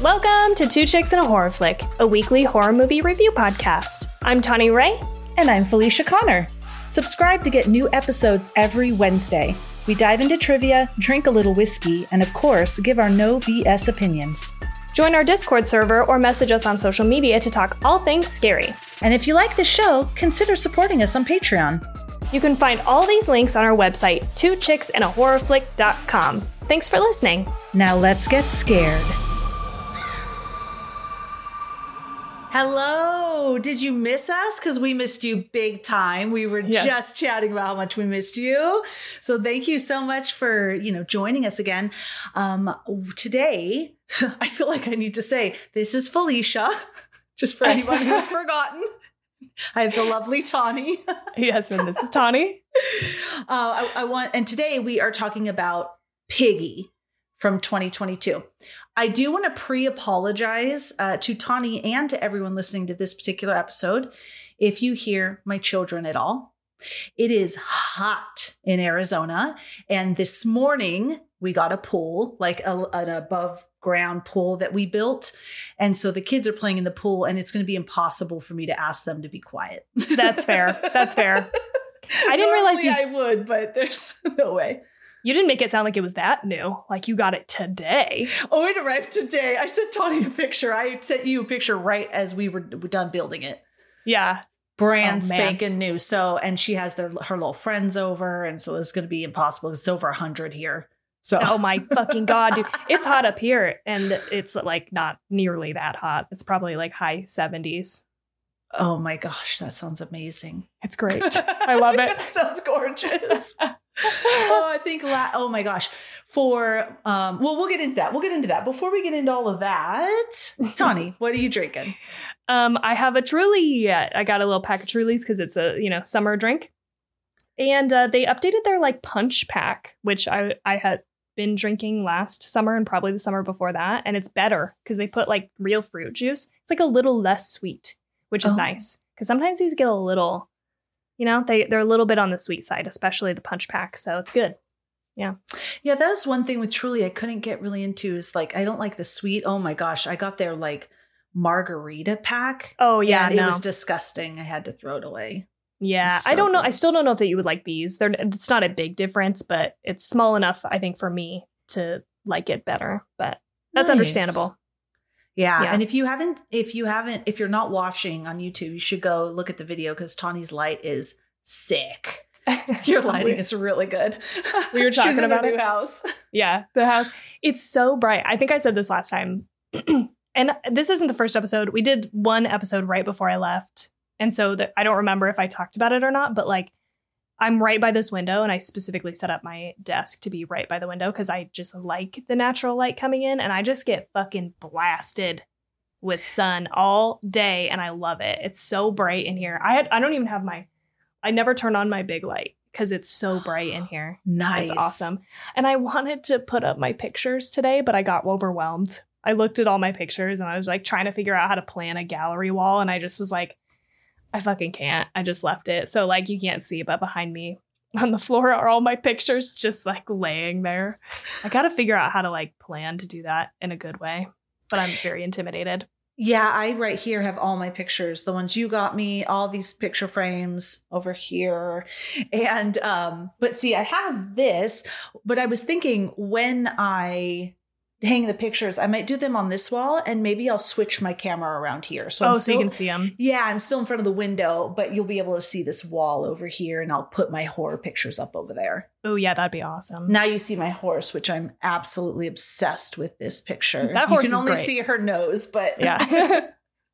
Welcome to Two Chicks and a Horror Flick, a weekly horror movie review podcast. I'm Tawny Ray. And I'm Felicia Connor. Subscribe to get new episodes every Wednesday. We dive into trivia, drink a little whiskey, and of course, give our no BS opinions. Join our Discord server or message us on social media to talk all things scary. And if you like the show, consider supporting us on Patreon. You can find all these links on our website, twochicksandahorrorflick.com. Thanks for listening. Now let's get scared. Hello. Did you miss us? Because we missed you big time. We were just chatting about how much we missed you. So thank you so much for, joining us again. Today, I feel like I need to say, this is Felicia, just for anyone who's forgotten. I have the lovely Tawny. Yes, and this is Tawny. And today we are talking about Piggy from 2022. I do want to pre-apologize to Tawny and to everyone listening to this particular episode if you hear my children at all. It is hot in Arizona, and this morning we got a pool, like an above ground pool that we built. And so the kids are playing in the pool, and it's going to be impossible for me to ask them to be quiet. That's fair. That's fair. I didn't realize I would, but there's no way. You didn't make it sound like it was that new. Like you got it today. Oh, it arrived today. I sent Tawny a picture. I sent you a picture right as we were done building it. Yeah. Brand spanking new. So, and she has her little friends over. And so it's going to be impossible. It's over 100 here. So, oh my fucking God, dude. It's hot up here. And it's like not nearly that hot. It's probably like high 70s. Oh my gosh. That sounds amazing. It's great. I love it. That sounds gorgeous. I think, oh my gosh. We'll get into that. Before we get into all of that, Tawny, what are you drinking? I have a Truly. I got a little pack of Trulies because it's a, summer drink. And they updated their punch pack, which I had been drinking last summer and probably the summer before that. And it's better because they put real fruit juice. It's a little less sweet, which is nice because sometimes these get a little, they're a little bit on the sweet side, especially the punch pack. So it's good. Yeah. Yeah. That was one thing with Truly I couldn't get really into is I don't like the sweet. Oh my gosh. I got their margarita pack. Oh yeah. And it was disgusting. I had to throw it away. Yeah. So I don't know. I still don't know if that you would like these. It's not a big difference, but it's small enough, I think, for me to like it better. But that's understandable. Yeah. And if you're not watching on YouTube, you should go look at the video because Tawny's light is sick. Your lighting is really good. We were talking about her new house. Yeah. The house. It's so bright. I think I said this last time. And this isn't the first episode. We did one episode right before I left. And so I don't remember if I talked about it or not, but I'm right by this window and I specifically set up my desk to be right by the window because I just like the natural light coming in and I just get fucking blasted with sun all day and I love it. It's so bright in here. I don't even have I never turn on my big light because it's so bright in here. Nice. It's awesome. And I wanted to put up my pictures today, but I got overwhelmed. I looked at all my pictures and I was trying to figure out how to plan a gallery wall and I just was I fucking can't. I just left it. So you can't see, but behind me on the floor are all my pictures just laying there. I got to figure out how to plan to do that in a good way, but I'm very intimidated. Yeah, I right here have all my pictures, the ones you got me, all these picture frames over here. And, but see, I have this, but I was thinking when I hang the pictures, I might do them on this wall and maybe I'll switch my camera around here. So you can see them. Yeah, I'm still in front of the window, but you'll be able to see this wall over here and I'll put my horror pictures up over there. Oh yeah, that'd be awesome. Now you see my horse, which I'm absolutely obsessed with this picture. That horse is great. You can only see her nose, but yeah.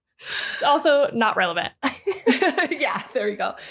Also not relevant. Yeah, there you go.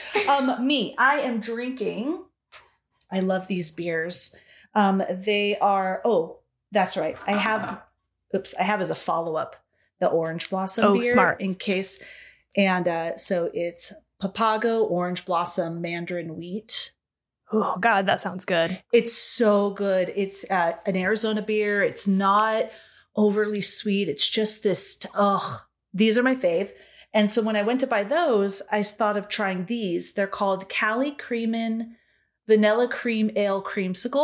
I am drinking. I love these beers. They are, that's right. I have as a follow-up the Orange Blossom beer. Smart. In case. And so it's Papago, Orange Blossom, Mandarin Wheat. Oh, God, that sounds good. It's so good. It's an Arizona beer. It's not overly sweet. It's just this, these are my fave. And so when I went to buy those, I thought of trying these. They're called Cali Creamin' Vanilla Cream Ale Creamsicle.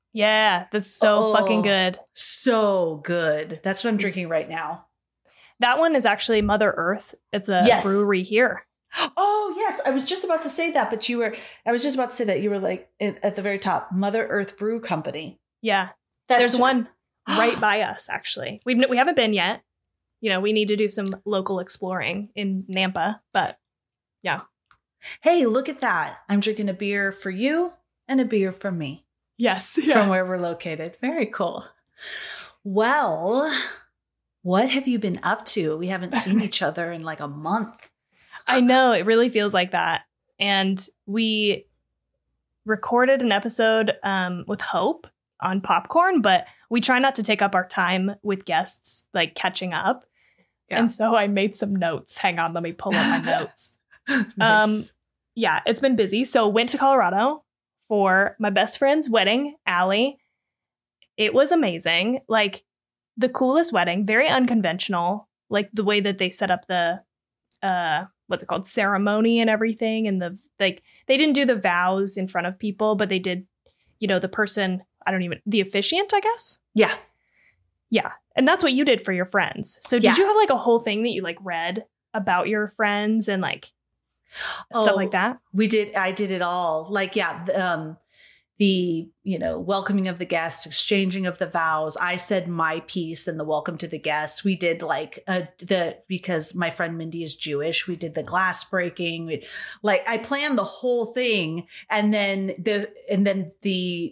Yeah, that's so fucking good. So good. That's what I'm drinking right now. That one is actually Mother Earth. It's a brewery here. Oh, yes. I was just about to say that, but you were like at the very top, Mother Earth Brew Company. Yeah. There's one right by us, actually. We haven't been yet. You know, we need to do some local exploring in Nampa, but yeah. Hey, look at that. I'm drinking a beer for you and a beer for me. Yes. Yeah. From where we're located. Very cool. Well, what have you been up to? We haven't seen each other in like a month. I know. It really feels like that. And we recorded an episode with Hope on Popcorn, but we try not to take up our time with guests, like catching up. Yeah. And so I made some notes. Hang on, let me pull up my notes. Nice. Yeah, it's been busy. So went to Colorado for my best friend's wedding, Allie. It was amazing. Like the coolest wedding, very unconventional. Like the way that they set up the what's it called, ceremony and everything, and they didn't do the vows in front of people, but they did, you know, the person, the officiant, I guess. Yeah. Yeah. And that's what you did for your friends. So did you have like a whole thing that you like read about your friends and like stuff like that? I did it all. Like, yeah. The, you know, welcoming of the guests, exchanging of the vows. I said my piece and the welcome to the guests. We did like because my friend Mindy is Jewish, we did the glass breaking. I planned the whole thing. And then the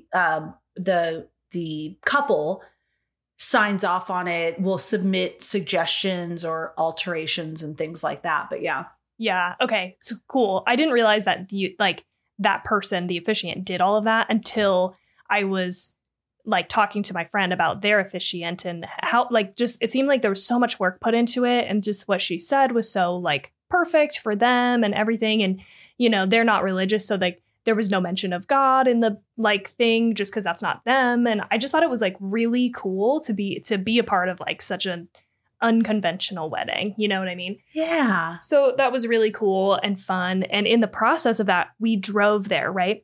couple signs off on it, will submit suggestions or alterations and things like that. But yeah. Yeah. Okay. So cool. I didn't realize that that person, the officiant, did all of that until I was like talking to my friend about their officiant and how just it seemed like there was so much work put into it, and just what she said was so like perfect for them and everything. And, you know, they're not religious, so like there was no mention of God in the like thing just because that's not them. And I just thought it was like really cool to be a part of like such an unconventional wedding. You know what I mean? Yeah. So that was really cool and fun. And in the process of that, we drove there, right?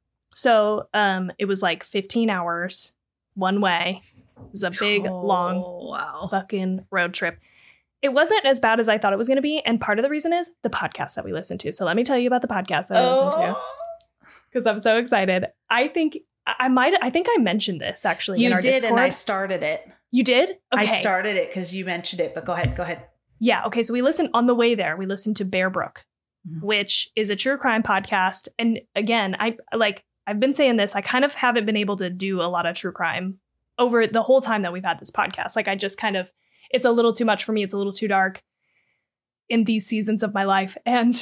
So it was like 15 hours one way. It was a big, long fucking road trip. It wasn't as bad as I thought it was going to be. And part of the reason is the podcast that we listened to. So let me tell you about the podcast that I listened to, because I'm so excited. I think I mentioned this actually in our Discord. You did, and I started it. You did? Okay. I started it because you mentioned it, but go ahead. Yeah. Okay. So we listened on the way there. We listened to Bear Brook, which is a true crime podcast. And again, I've been saying this, I kind of haven't been able to do a lot of true crime over the whole time that we've had this podcast. Like I just kind of, it's a little too much for me. It's a little too dark in these seasons of my life.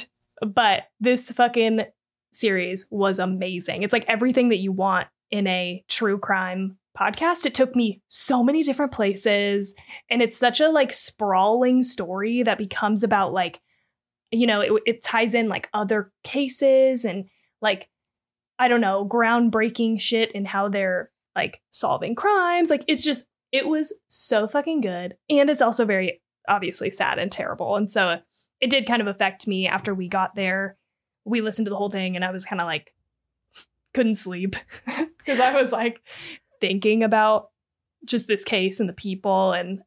But this fucking series was amazing. It's like everything that you want in a true crime podcast. It took me so many different places, and it's such a like sprawling story that becomes about like, you know, it ties in like other cases and like, I don't know, groundbreaking shit in how they're like solving crimes. Like it was so fucking good. And it's also very obviously sad and terrible. And so it did kind of affect me after we got there. We listened to the whole thing and I was kind of like, couldn't sleep because I was like thinking about just this case and the people, and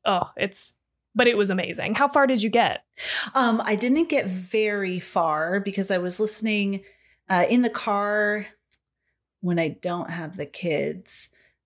but it was amazing. How far did you get? I didn't get very far because I was listening in the car when I don't have the kids.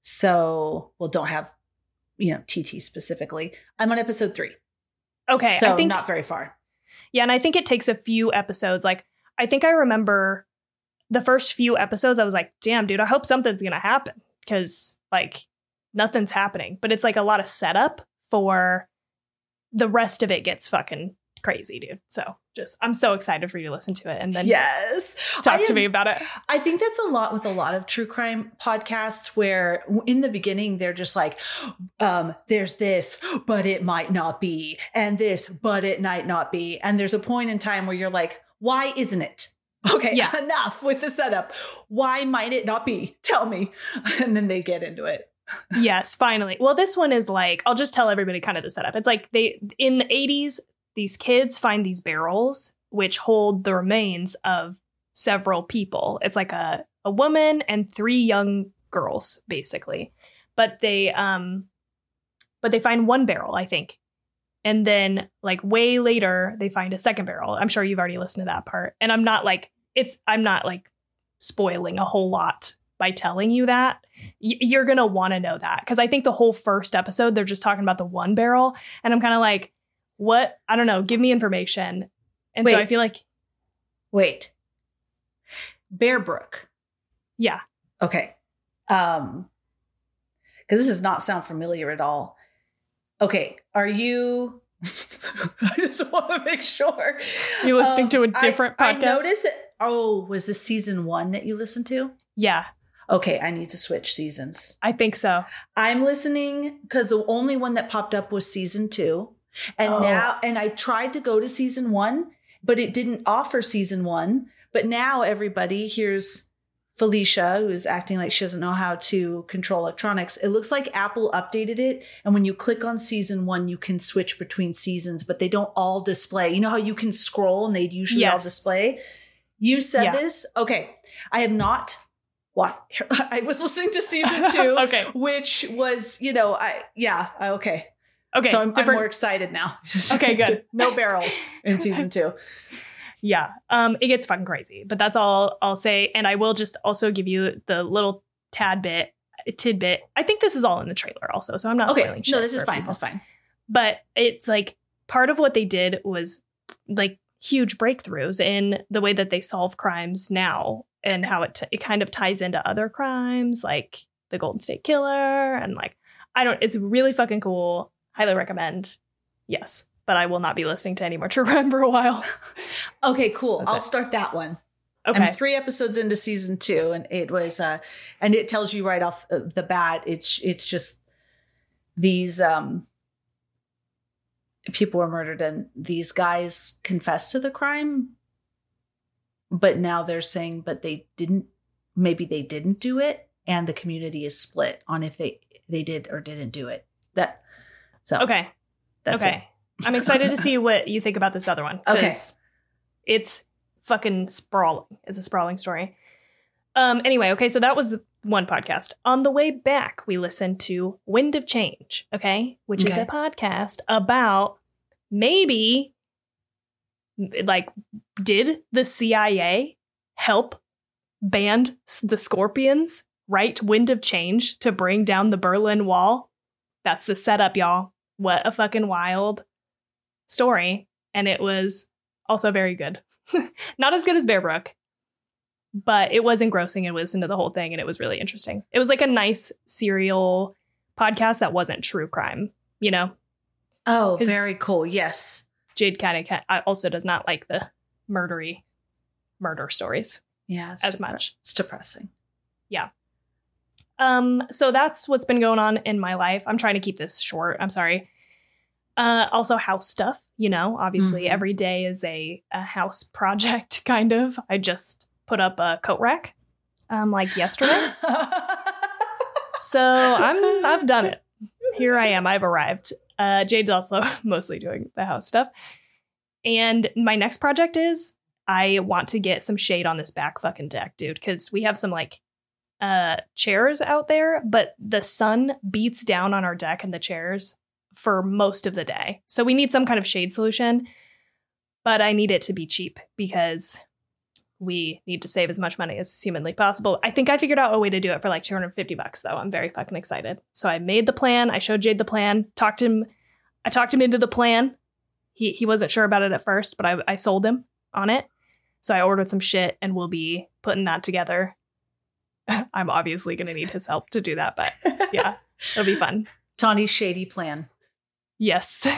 So, don't have, you know, TT specifically. I'm on episode 3. Okay. So not very far. Yeah. And I think it takes a few episodes. Like, I think I remember the first few episodes, I was like, damn, dude, I hope something's going to happen, because like nothing's happening. But it's like a lot of setup for the rest of it gets fucking crazy, dude. So I'm so excited for you to listen to it and then talk to me about it. I think that's a lot with a lot of true crime podcasts where in the beginning they're just like, there's this, but it might not be, and this, but it might not be. And there's a point in time where you're like, why isn't it? Okay, yeah. Enough with the setup. Why might it not be? Tell me. And then they get into it. Yes, finally. Well, this one is like, I'll just tell everybody kind of the setup. It's like in the 80s, these kids find these barrels which hold the remains of several people. It's like a woman and 3 young girls, basically. But they find one barrel, I think. And then like way later, they find a second barrel. I'm sure you've already listened to that part. And I'm not like spoiling a whole lot by telling you that. You're going to want to know that. Because I think the whole first episode, they're just talking about the one barrel. And I'm kind of like, what? I don't know. Give me information. And so I feel like. Wait. Bear Brook. Yeah. Okay. Because this does not sound familiar at all. Okay. Are you. I just want to make sure. You're listening to a different podcast? I noticed it. Oh, was this season 1 that you listened to? Yeah. Okay. I need to switch seasons. I think so. I'm listening because the only one that popped up was season 2. And now, and I tried to go to season 1, but it didn't offer season 1. But now everybody, here's Felicia, who's acting like she doesn't know how to control electronics. It looks like Apple updated it. And when you click on season 1, you can switch between seasons, but they don't all display. You know how you can scroll and they'd usually all display? You said this? Okay. I have not. What? I was listening to season 2, okay. Which was, okay. Okay. So I'm more excited now. Okay, good. No barrels in season 2. Yeah. It gets fucking crazy, but that's all I'll say. And I will just also give you the little tidbit. I think this is all in the trailer also, so I'm not spoiling shit. No, this is fine. People. That's fine. But it's like part of what they did was like huge breakthroughs in the way that they solve crimes now and how it kind of ties into other crimes like the Golden State Killer and like, it's really fucking cool. Highly recommend. Yes. But I will not be listening to any more true crime for a while. Okay, cool. I'll start that one. Okay. I'm 3 episodes into season 2, and it was, and it tells you right off the bat, it's just these people were murdered, and these guys confessed to the crime, but now they're saying, but maybe they didn't do it, and the community is split on if they did or didn't do it. Okay. That's it. I'm excited to see what you think about this other one. Okay. It's fucking sprawling. It's a sprawling story. Anyway, okay, so that was the one podcast. On the way back, we listened to Wind of Change, which is a podcast about maybe, like, did the CIA help band the Scorpions write Wind of Change to bring down the Berlin Wall? That's the setup, y'all. What a fucking wild story. And it was also very good. Not as good as Bear Brook, but it was engrossing and listened to the whole thing. And it was really interesting. It was like a nice serial podcast that wasn't true crime, you know? Oh, very cool. Yes. Jade kind of also does not like the murder stories. Yeah. As much. It's depressing. Yeah. So that's what's been going on in my life. I'm trying to keep this short. I'm sorry. Also house stuff, obviously every day is a house project kind of. I just put up a coat rack, like yesterday. So I've done it. Here I am. I've arrived. Jade's also mostly doing the house stuff. And my next project is I want to get some shade on this back fucking deck, dude, because we have some like chairs out there, but the sun beats down on our deck and the chairs for most of the day. So we need some kind of shade solution, but I need it to be cheap because we need to save as much money as humanly possible. I think I figured out a way to do it for like $250 though. I'm very fucking excited. So I made the plan. I showed Jade the plan, I talked him into the plan. He wasn't sure about it at first, but I sold him on it. So I ordered some shit and we'll be putting that together. I'm obviously going to need his help to do that, but yeah, it'll be fun. Tawny's shady plan. Yes.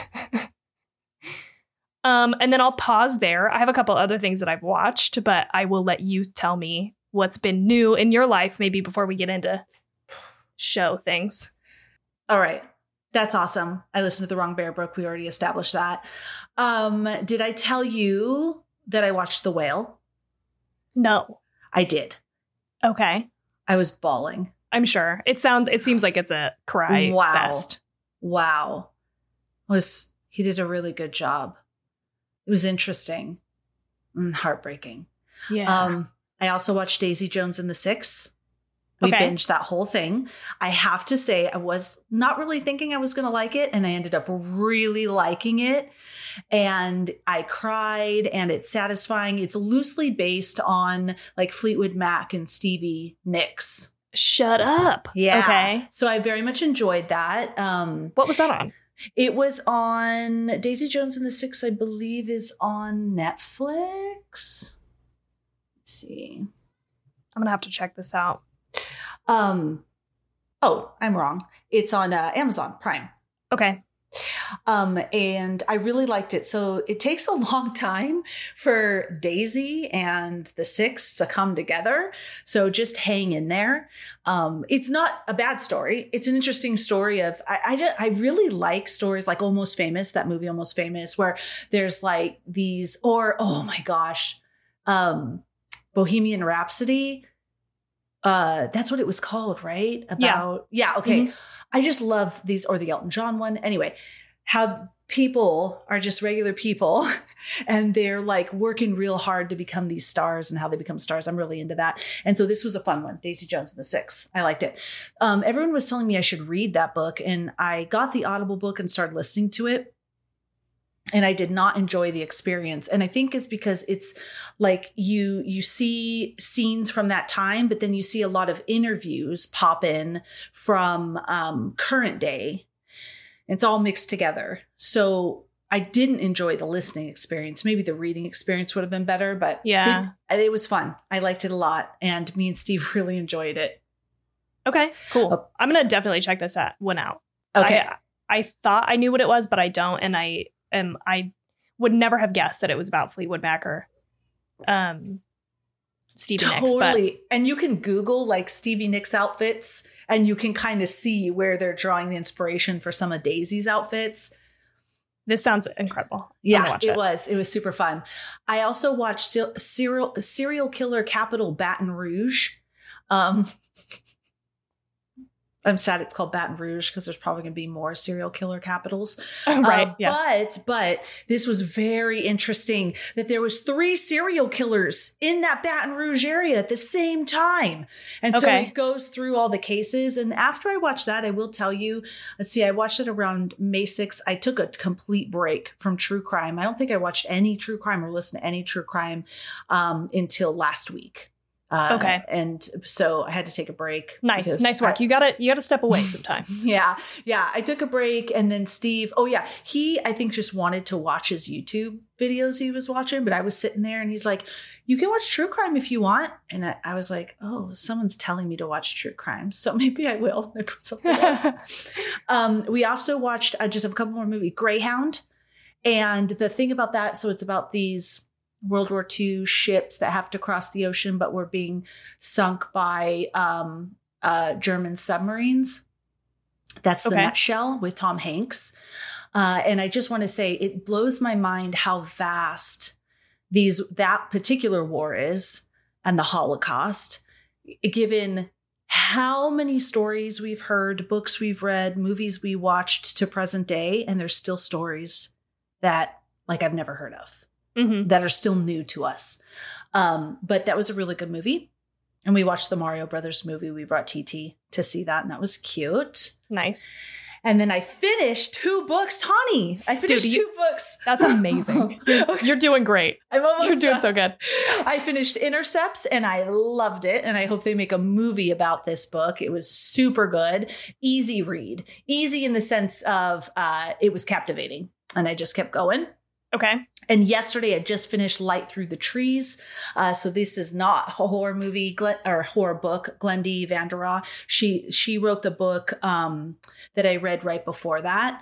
And then I'll pause there. I have a couple other things that I've watched, but I will let you tell me what's been new in your life, maybe before we get into show things. All right. That's awesome. I listened to the wrong Bear Brook. We already established that. Did I tell you that I watched The Whale? No. I did. Okay. I was bawling. I'm sure. It seems like it's a cry fest. Wow. He did a really good job. It was interesting and heartbreaking. Yeah. I also watched Daisy Jones and the Six. We Okay. binged that whole thing. I have to say, I was not really thinking I was going to like it, and I ended up really liking it. And I cried, and it's satisfying. It's loosely based on like Fleetwood Mac and Stevie Nicks. Shut up. Yeah. Okay. So I very much enjoyed that. What was that on? It was on Daisy Jones and the Six, I believe, is on Netflix. Let's see. I'm gonna have to check this out. Oh, I'm wrong. It's on Amazon Prime. Okay. And I really liked it. So it takes a long time for Daisy and the Six to come together. So just hang in there. It's not a bad story. It's an interesting story of, I really like stories like Almost Famous, that movie Almost Famous, where there's like these, or, oh my gosh, Bohemian Rhapsody. That's what it was called, right? Yeah. Okay. Mm-hmm. I just love these, or the Elton John one. Anyway, how people are just regular people and they're like working real hard to become these stars and how they become stars. I'm really into that. And so this was a fun one. Daisy Jones and the Six. I liked it. Everyone was telling me I should read that book, and I got the Audible book and started listening to it. And I did not enjoy the experience. And I think it's because it's like you see scenes from that time, but then you see a lot of interviews pop in from current day. It's all mixed together. So I didn't enjoy the listening experience. Maybe the reading experience would have been better, but yeah, it was fun. I liked it a lot. And me and Steve really enjoyed it. Okay, cool. I'm going to definitely check this one out. Okay. I thought I knew what it was, but I don't. And I would never have guessed that it was about Fleetwood Mac or Stevie Nicks. Totally. And you can Google like Stevie Nicks outfits, and you can kind of see where they're drawing the inspiration for some of Daisy's outfits. This sounds incredible. Yeah, it was. It was super fun. I also watched Serial Killer Capital Baton Rouge. I'm sad it's called Baton Rouge because there's probably going to be more serial killer capitals. Right. Yeah. But this was very interesting that there was 3 serial killers in that Baton Rouge area at the same time. And so it goes through all the cases. And after I watched that, I will tell you, let's see, I watched it around May 6th. I took a complete break from true crime. I don't think I watched any true crime or listened to any true crime until last week. And so I had to take a break. Nice work. You gotta step away sometimes. Yeah. I took a break, and then Steve, he, I think, just wanted to watch his YouTube videos he was watching, but I was sitting there and he's like, you can watch true crime if you want. And I was like, oh, someone's telling me to watch true crime. So maybe I will. I put something on. We also watched just a couple more movies, Greyhound. And the thing about that, so it's about these World War II ships that have to cross the ocean, but were being sunk by German submarines. That's the nutshell with Tom Hanks. And I just want to say it blows my mind how vast that particular war is, and the Holocaust, given how many stories we've heard, books we've read, movies we watched to present day. And there's still stories that like I've never heard of. Mm-hmm. That are still new to us. But that was a really good movie. And we watched the Mario Brothers movie. We brought TT to see that, and that was cute. Nice. And then I finished 2 books. Tawny, I finished 2 books. That's amazing. You're doing great. I'm almost You're doing done. So good. I finished Intercepts, and I loved it. And I hope they make a movie about this book. It was super good. Easy read. Easy in the sense of it was captivating. And I just kept going. Okay. And yesterday I just finished Light Through the Trees. So this is not a horror movie or horror book. Glendy Vandera. She wrote the book that I read right before that.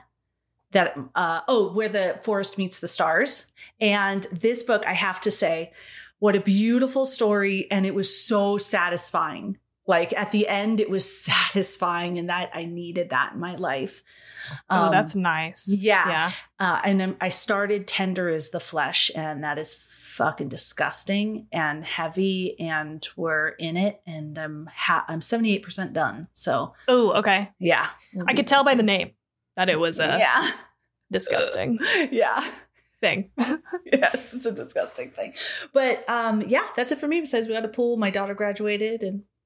Where the Forest Meets the Stars. And this book, I have to say, what a beautiful story. And it was so satisfying. Like at the end, it was satisfying, and that I needed that in my life. Oh, that's nice. Yeah. And then I started Tender is the Flesh, and that is fucking disgusting and heavy, and we're in it, and I'm 78% done. So. Oh, okay. Yeah. I could tell by the name that it was disgusting. Thing. Yes, it's a disgusting thing. But that's it for me. Besides, we got a pool. My daughter graduated, and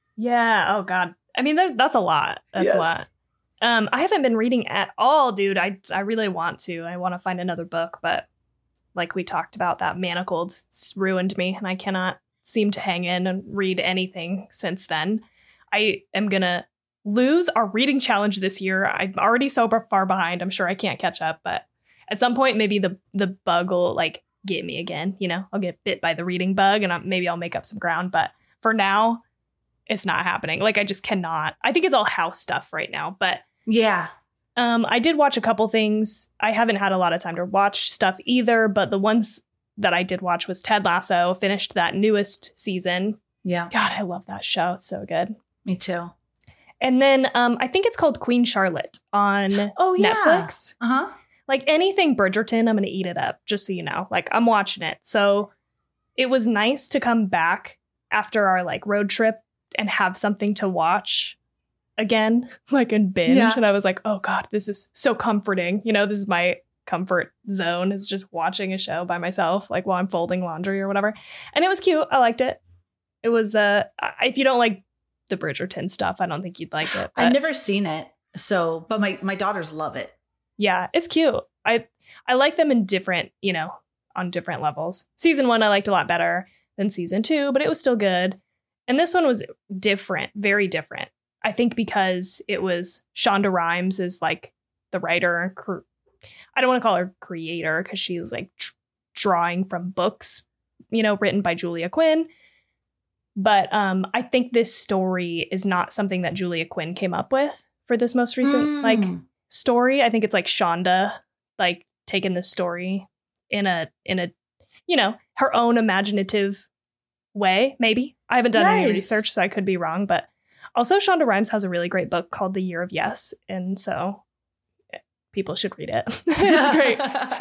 Yeah. Oh God. I mean, that's a lot. That's a lot. I haven't been reading at all, dude. I really want to. I want to find another book, but like we talked about, that Manacled ruined me, and I cannot seem to hang in and read anything since then. I am gonna lose our reading challenge this year. I'm already so far behind. I'm sure I can't catch up, but at some point, maybe the bug will like get me again. You know, I'll get bit by the reading bug, and maybe I'll make up some ground. But for now, it's not happening. Like I just cannot. I think it's all house stuff right now, but yeah. I did watch a couple things. I haven't had a lot of time to watch stuff either, but the ones that I did watch was Ted Lasso. Finished that newest season. Yeah. God, I love that show. It's so good. Me too. And then I think it's called Queen Charlotte on Netflix. Uh-huh. Like anything Bridgerton, I'm going to eat it up, just so you know. Like I'm watching it. So it was nice to come back after our like road trip and have something to watch again, like in binge. Yeah. And I was like, oh God, this is so comforting. You know, this is my comfort zone, is just watching a show by myself, like while I'm folding laundry or whatever. And it was cute. I liked it. It was, if you don't like the Bridgerton stuff, I don't think you'd like it. I've never seen it. So, but my daughters love it. Yeah, it's cute. I like them in different, you know, on different levels. Season 1, I liked a lot better than season 2, but it was still good. And this one was different, very different. I think because it was Shonda Rhimes is like the writer. I don't want to call her creator because she's like drawing from books, you know, written by Julia Quinn. But I think this story is not something that Julia Quinn came up with for this most recent like story. I think it's like Shonda like taking this story in a you know, her own imaginative way. Maybe I haven't done any research, so I could be wrong, but. Also, Shonda Rhimes has a really great book called The Year of Yes. And so people should read it. It's great.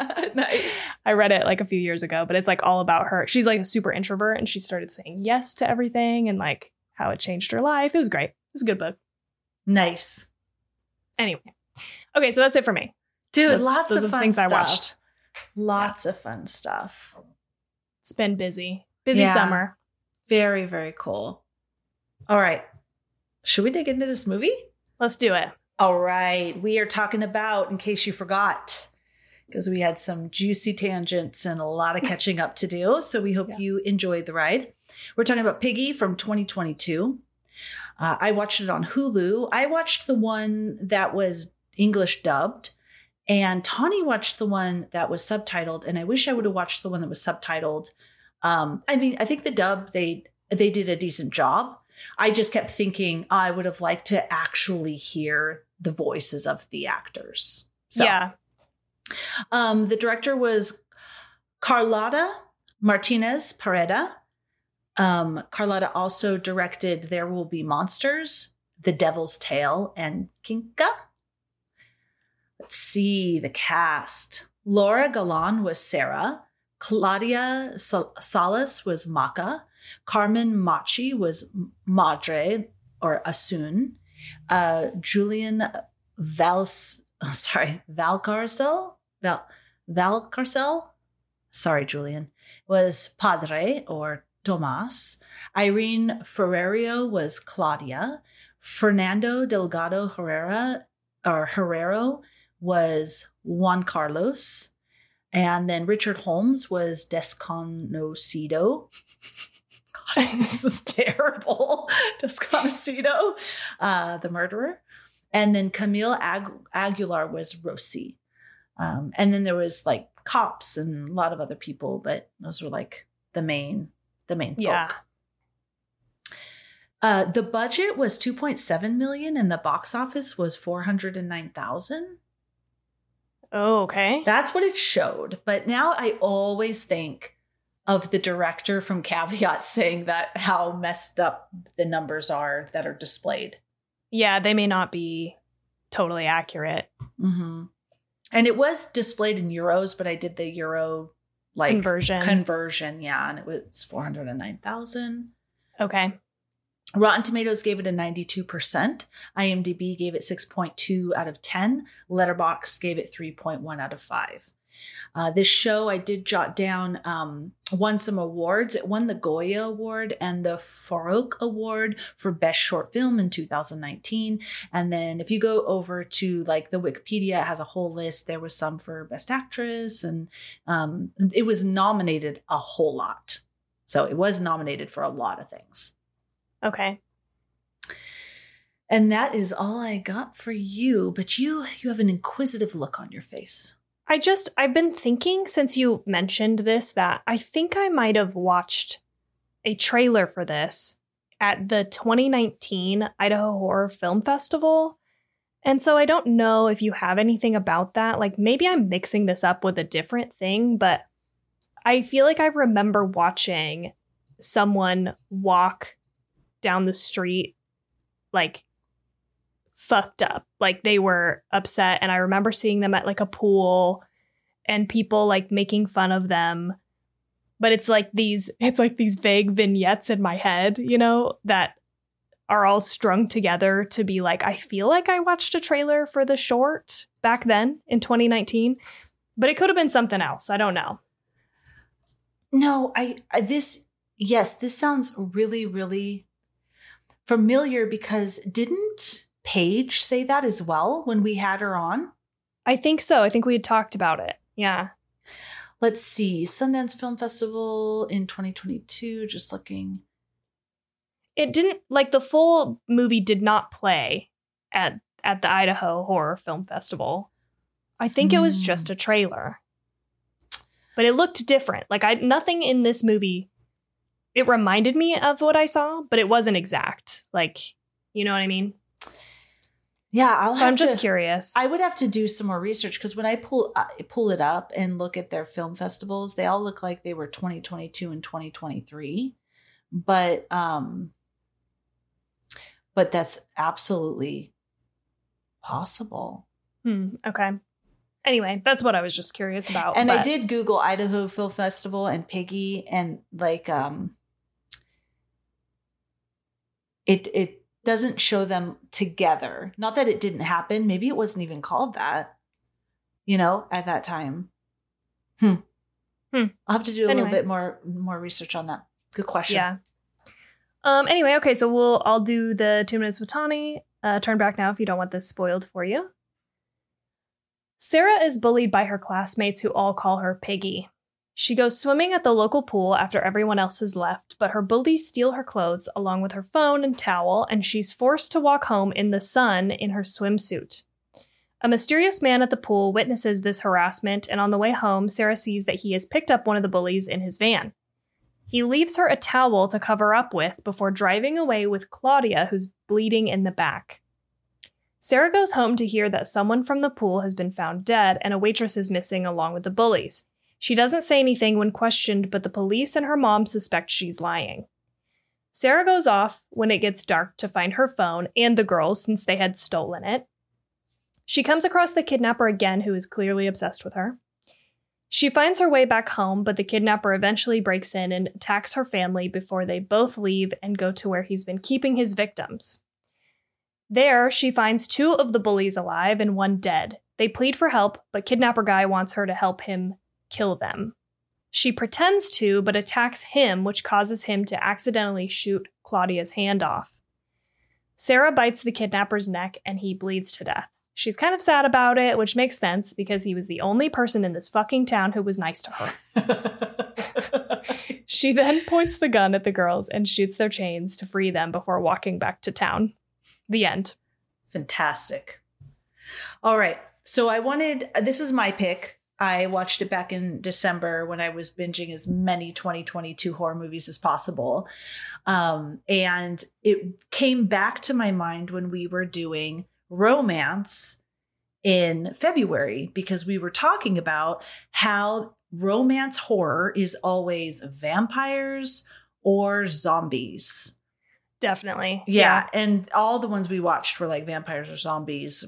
Nice. I read it like a few years ago, but it's like all about her. She's like a super introvert and she started saying yes to everything and like how it changed her life. It was great. It was a good book. Nice. Anyway. Okay, so that's it for me. Dude, lots of fun things stuff. I watched. Lots of fun stuff. It's been busy. Busy summer. Very, very cool. All right. Should we dig into this movie? Let's do it. All right. We are talking about, in case you forgot, because we had some juicy tangents and a lot of catching up to do. So we hope you enjoyed the ride. We're talking about Piggy from 2022. I watched it on Hulu. I watched the one that was English dubbed, and Tawny watched the one that was subtitled. And I wish I would have watched the one that was subtitled. I mean, I think the dub, they did a decent job. I just kept thinking I would have liked to actually hear the voices of the actors. So, yeah. The director was Carlotta Martinez Pareda. Carlotta also directed There Will Be Monsters, The Devil's Tale, and Kinka. Let's see the cast. Laura Galan was Sarah. Claudia Salas was Maka. Carmen Machi was Madre or Asun. Julian Valcarcel. Sorry, Julian, was Padre or Tomas. Irene Ferrerio was Claudia. Fernando Delgado Herrero was Juan Carlos. And then Richard Holmes was Desconocido. God, this is terrible. Desconocido, the murderer. And then Camille Aguilar was Rosie. And then there was like cops and a lot of other people, but those were like the main folk. The budget was $2.7 million and the box office was $409,000. Oh, okay. That's what it showed. But now I always think of the director from Caveat saying that how messed up the numbers are that are displayed. Yeah, they may not be totally accurate. Mm-hmm. And it was displayed in euros, but I did the euro like conversion. Yeah. And it was 409,000. Okay. Rotten Tomatoes gave it a 92%. IMDb gave it 6.2 out of 10. Letterboxd gave it 3.1 out of 5. This show, I did jot down, won some awards. It won the Goya Award and the Farouk Award for Best Short Film in 2019. And then if you go over to like the Wikipedia, it has a whole list. There was some for Best Actress, and it was nominated a whole lot. So it was nominated for a lot of things. Okay. And that is all I got for you. But you have an inquisitive look on your face. I've been thinking since you mentioned this that I think I might have watched a trailer for this at the 2019 Idaho Horror Film Festival. And so I don't know if you have anything about that. Like maybe I'm mixing this up with a different thing, but I feel like I remember watching someone walk down the street like fucked up, like they were upset, and I remember seeing them at like a pool and people like making fun of them, but it's like these vague vignettes in my head, you know, that are all strung together to be like, I feel like I watched a trailer for the short back then in 2019, but it could have been something else. I don't know. No, this sounds really, really familiar, because didn't Paige say that as well when we had her on? I think so. I think we had talked about it. Yeah. Let's see. Sundance Film Festival in 2022. Just looking. It didn't, like, the full movie did not play at the Idaho Horror Film Festival. I think it was just a trailer. But it looked different. Like, nothing in this movie, it reminded me of what I saw, but it wasn't exact. Like, you know what I mean? Yeah, I'm just curious. I would have to do some more research, because when I pull it up and look at their film festivals, they all look like they were 2022 and 2023. But that's absolutely possible. Okay. Anyway, that's what I was just curious about. And I did Google Idaho Film Festival and Piggy, and like it doesn't show them together. Not that it didn't happen. Maybe it wasn't even called that, you know, at that time. I'll have to do a little bit more research on that. Good question. Yeah. Anyway, okay, so I'll do the 2 minutes with Tawny. Turn back now if you don't want this spoiled for you. Sarah is bullied by her classmates who all call her Piggy. She goes swimming at the local pool after everyone else has left, but her bullies steal her clothes along with her phone and towel, and she's forced to walk home in the sun in her swimsuit. A mysterious man at the pool witnesses this harassment, and on the way home, Sarah sees that he has picked up one of the bullies in his van. He leaves her a towel to cover up with before driving away with Claudia, who's bleeding in the back. Sarah goes home to hear that someone from the pool has been found dead and a waitress is missing along with the bullies. She doesn't say anything when questioned, but the police and her mom suspect she's lying. Sarah goes off when it gets dark to find her phone and the girls, since they had stolen it. She comes across the kidnapper again, who is clearly obsessed with her. She finds her way back home, but the kidnapper eventually breaks in and attacks her family before they both leave and go to where he's been keeping his victims. There, she finds 2 of the bullies alive and 1 dead. They plead for help, but kidnapper guy wants her to help him kill them. She pretends to, but attacks him, which causes him to accidentally shoot Claudia's hand off. Sarah bites the kidnapper's neck and he bleeds to death. She's kind of sad about it, which makes sense because he was the only person in this fucking town who was nice to her. She then points the gun at the girls and shoots their chains to free them before walking back to town. The end. Fantastic. All right. So this is my pick. I watched it back in December when I was binging as many 2022 horror movies as possible. And it came back to my mind when we were doing romance in February, because we were talking about how romance horror is always vampires or zombies. Definitely. Yeah. And all the ones we watched were like vampires or zombies.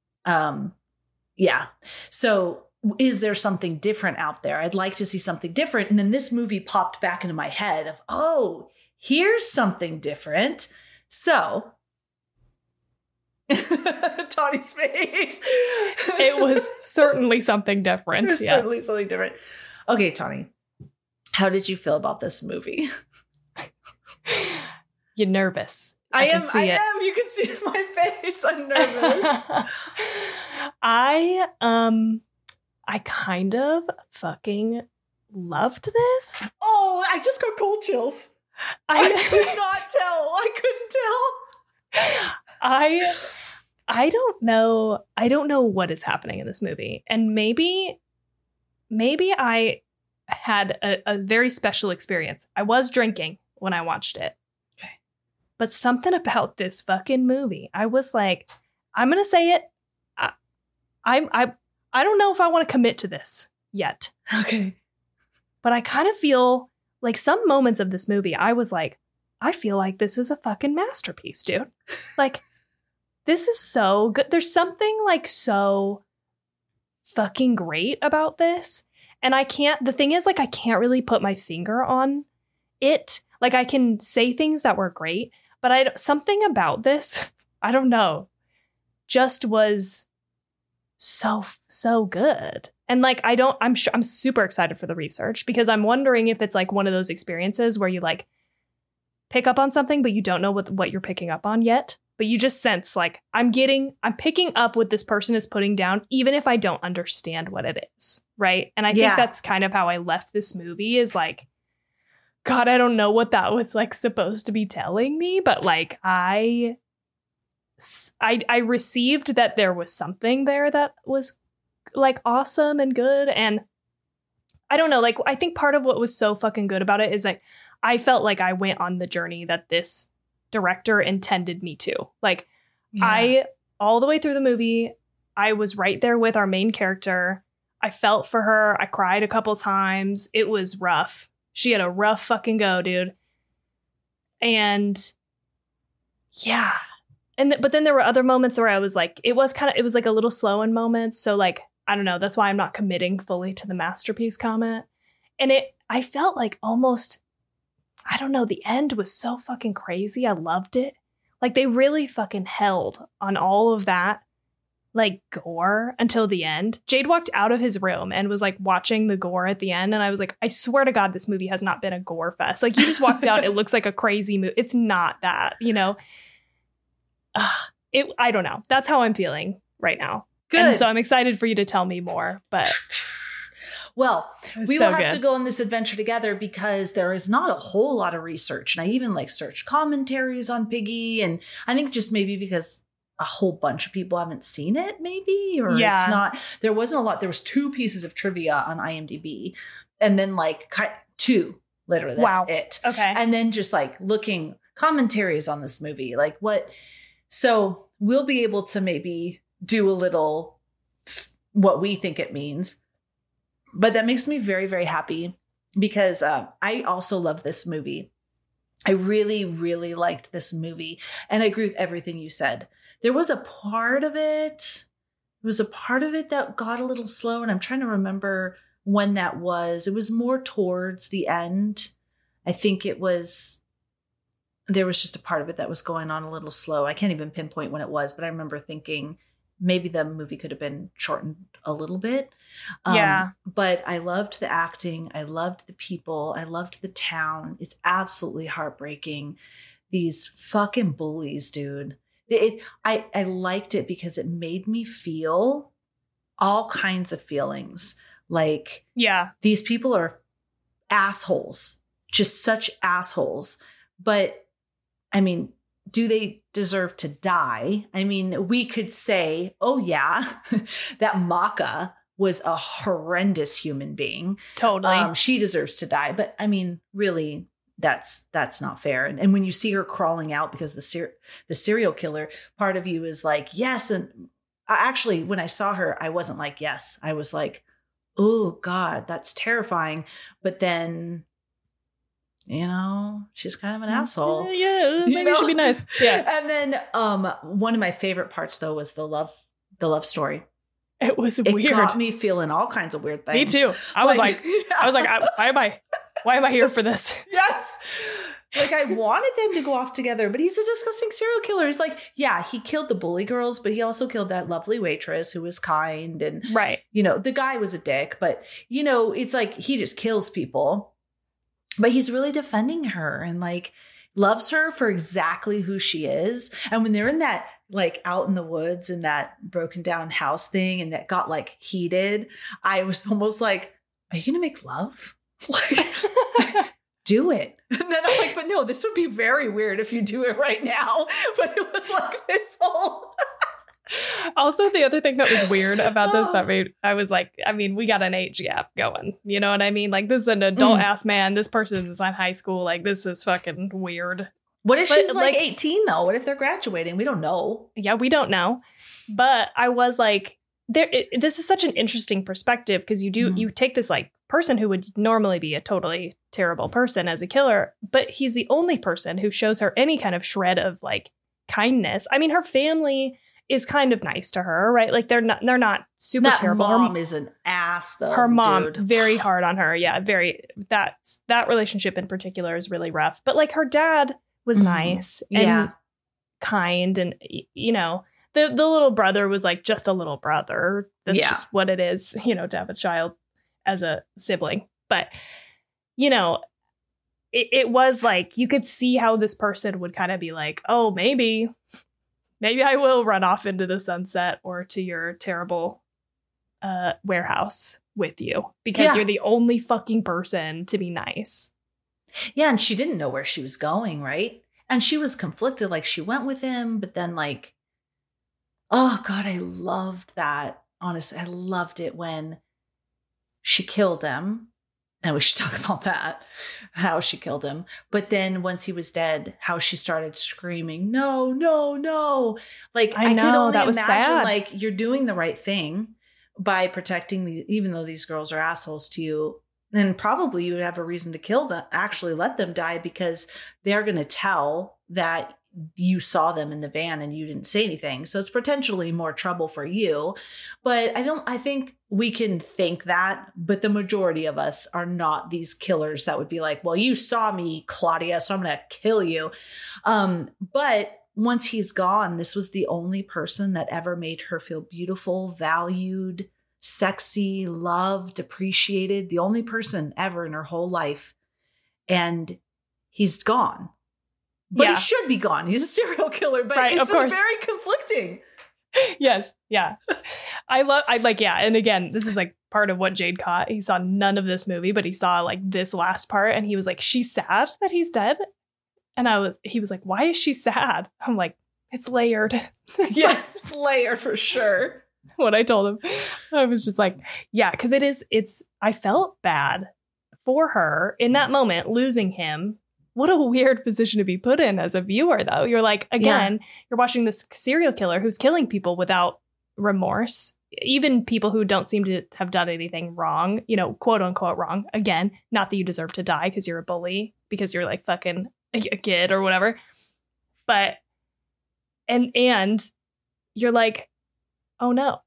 Yeah. So is there something different out there? I'd like to see something different. And then this movie popped back into my head of, oh, here's something different. So Tawny's face. It was certainly something different. Certainly something different. Okay, Tawny, how did you feel about this movie? You're nervous. I am. You can see it in my face. I'm nervous. I kind of fucking loved this. Oh, I just got cold chills. I could not tell. I couldn't tell. I don't know. I don't know what is happening in this movie. And maybe I had a very special experience. I was drinking when I watched it. Okay. But something about this fucking movie, I was like, I'm going to say it. I don't know if I want to commit to this yet. Okay. But I kind of feel like some moments of this movie, I was like, I feel like this is a fucking masterpiece, dude. Like, this is so good. There's something like so fucking great about this. And the thing is, like, I can't really put my finger on it. Like, I can say things that were great, but something about this, I don't know, just was so good. And like, I'm super excited for the research because I'm wondering if it's like one of those experiences where you like pick up on something, but you don't know what you're picking up on yet. But you just sense like I'm picking up what this person is putting down, even if I don't understand what it is. Right. And I think that's kind of how I left this movie is like, God, I don't know what that was like supposed to be telling me, but like I received that there was something there that was like awesome and good. And I don't know, like, I think part of what was so fucking good about it is like, I felt like I went on the journey that this director intended me to. Like, all the way through the movie, I was right there with our main character. I felt for her. I cried a couple times. It was rough. She had a rough fucking go, dude. And yeah. But then there were other moments where I was like, it was like a little slow in moments. So like, I don't know. That's why I'm not committing fully to the masterpiece comment. And I felt like almost, I don't know, the end was so fucking crazy. I loved it. Like they really fucking held on all of that like gore until the end. Jade walked out of his room and was like watching the gore at the end. And I was like, I swear to God, this movie has not been a gore fest. Like you just walked out. It looks like a crazy movie. It's not that, you know? I don't know. That's how I'm feeling right now. Good. And so I'm excited for you to tell me more, but well, we will have to go on this adventure together because there is not a whole lot of research. And I even like searched commentaries on Piggy. And I think just maybe because a whole bunch of people haven't seen it, maybe, or it's not, there wasn't a lot. There was 2 pieces of trivia on IMDb and then like 2, literally. That's it. Okay. And then just like looking commentaries on this movie, like what, so we'll be able to maybe do a little what we think it means. But that makes me very, very happy because I also love this movie. I really, really liked this movie. And I agree with everything you said. There was a part of it. That got a little slow. And I'm trying to remember when that was. It was more towards the end. I think there was just a part of it that was going on a little slow. I can't even pinpoint when it was, but I remember thinking maybe the movie could have been shortened a little bit. But I loved the acting. I loved the people. I loved the town. It's absolutely heartbreaking. These fucking bullies, dude. I liked it because it made me feel all kinds of feelings. Like, these people are assholes, just such assholes. But I mean, do they deserve to die? I mean, we could say, oh yeah, that Maka was a horrendous human being. Totally. She deserves to die. But I mean, really, that's not fair. And when you see her crawling out because the serial killer, part of you is like, yes. And actually, when I saw her, I wasn't like, yes. I was like, oh God, that's terrifying. But then, you know, she's kind of an asshole. Yeah, maybe she should be nice. Yeah. And then one of my favorite parts though was the love story. It was weird. It got me feeling all kinds of weird things. Me too. I was like, why am I here for this? Yes. Like, I wanted them to go off together, but he's a disgusting serial killer. He's like, yeah, he killed the bully girls, but he also killed that lovely waitress who was kind. And, Right. you know, the guy was a dick, but, you know, it's like he just kills people. But he's really defending her and like loves her for exactly who she is. And when they're in that, like out in the woods in that broken down house thing and that got like heated, I was almost like, are you going to make love? Like, do it. And then I'm like, but no, this would be very weird if you do it right now. But it was like this whole. Also, the other thing that was weird about this that made, I was like, I mean, we got an age gap going. You know what I mean? Like, this is an adult ass man. This person's in high school. Like, this is fucking weird. What if she's like 18 though? What if they're graduating? We don't know. Yeah, we don't know. But I was like, this is such an interesting perspective because you take this like person who would normally be a totally terrible person as a killer, but he's the only person who shows her any kind of shred of like kindness. I mean, her family is kind of nice to her, right? Like they're not super terrible. Her mom is an ass though. Her mom, very hard on her. Yeah, that relationship in particular is really rough. But like her dad was nice and kind, and you know, the little brother was like just a little brother. That's just what it is, you know, to have a child as a sibling. But you know, it was like you could see how this person would kind of be like, oh, maybe I will run off into the sunset or to your terrible warehouse with you because you're the only fucking person to be nice. Yeah, and she didn't know where she was going, right? And she was conflicted, like she went with him, but then like, oh God, I loved that. Honestly, I loved it when she killed him. And we should talk about that, how she killed him. But then once he was dead, how she started screaming, no, no, no. Like, I could only that was imagine, sad. like, you're doing the right thing by protecting even though these girls are assholes to you. Then probably you would have a reason to kill them, actually let them die, because they're going to tell that you saw them in the van and you didn't say anything. So it's potentially more trouble for you. But I think we can think that, but the majority of us are not these killers that would be like, well, you saw me, Claudia, so I'm going to kill you. But once he's gone, this was the only person that ever made her feel beautiful, valued, sexy, loved, appreciated, the only person ever in her whole life. And he's gone. But he should be gone. He's a serial killer, but it's just very conflicting. Yes. Yeah. I like, yeah. And again, this is like part of what Jade caught. He saw none of this movie, but he saw like this last part and he was like, she's sad that he's dead. And he was like, why is she sad? I'm like, it's layered. Yeah, it's layered for sure. What I told him, I was just like, yeah, because I felt bad for her in that moment, losing him. What a weird position to be put in as a viewer, though. You're like, again, you're watching this serial killer who's killing people without remorse, even people who don't seem to have done anything wrong, you know, quote unquote wrong. Again, not that you deserve to die because you're a bully, because you're like fucking a kid or whatever. But, and you're like, oh no,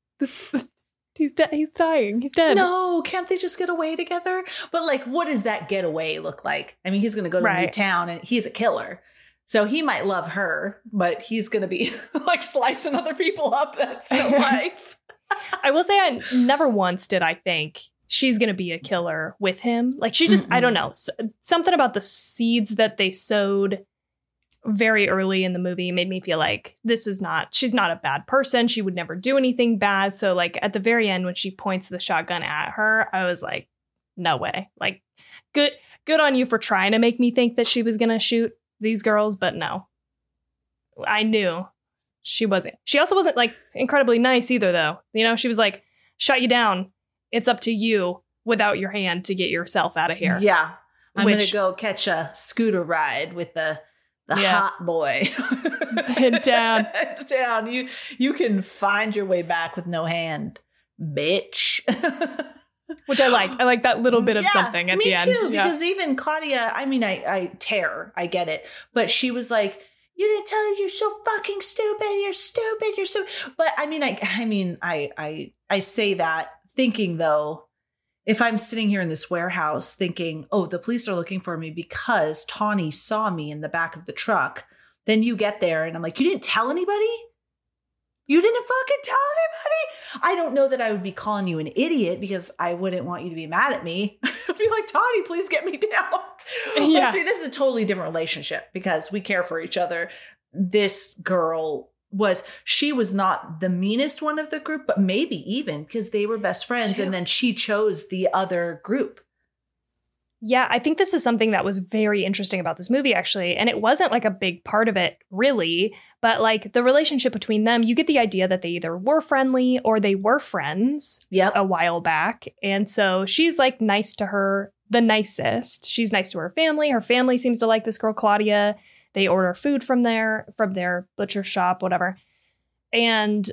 he's dead. He's dying. He's dead. No, can't they just get away together? But like, what does that getaway look like? I mean, he's going to go to a new town and he's a killer. So he might love her, but he's going to be like slicing other people up. That's no life. I will say I never once did I think she's going to be a killer with him. Like she just, I don't know, something about the seeds that they sowed very early in the movie made me feel like she's not a bad person. She would never do anything bad. So like at the very end, when she points the shotgun at her, I was like, no way. Like good on you for trying to make me think that she was going to shoot these girls. But no, I knew she wasn't. She also wasn't like incredibly nice either, though. You know, she was like, shut you down. It's up to you without your hand to get yourself out of here. Yeah. I'm going to go catch a scooter ride with the hot boy. down. You can find your way back with no hand, bitch. Which I liked. I like that little bit of something at the end. Me too, because even Claudia, I mean, I get it. But she was like, you didn't tell her, you're so fucking stupid. You're stupid. But I mean, I say that thinking though, if I'm sitting here in this warehouse thinking, oh, the police are looking for me because Tawny saw me in the back of the truck, then you get there and I'm like, you didn't tell anybody? You didn't fucking tell anybody? I don't know that I would be calling you an idiot because I wouldn't want you to be mad at me. I'd be like, Tawny, please get me down. Yeah. But see, this is a totally different relationship because we care for each other. This girl she was not the meanest one of the group, but maybe even because they were best friends. And then she chose the other group. Yeah, I think this is something that was very interesting about this movie, actually. And it wasn't like a big part of it, really. But like the relationship between them, you get the idea that they either were friendly or they were friends a while back. And so she's like nice to her, the nicest. She's nice to her family. Her family seems to like this girl, Claudia. They order food from their butcher shop, whatever. And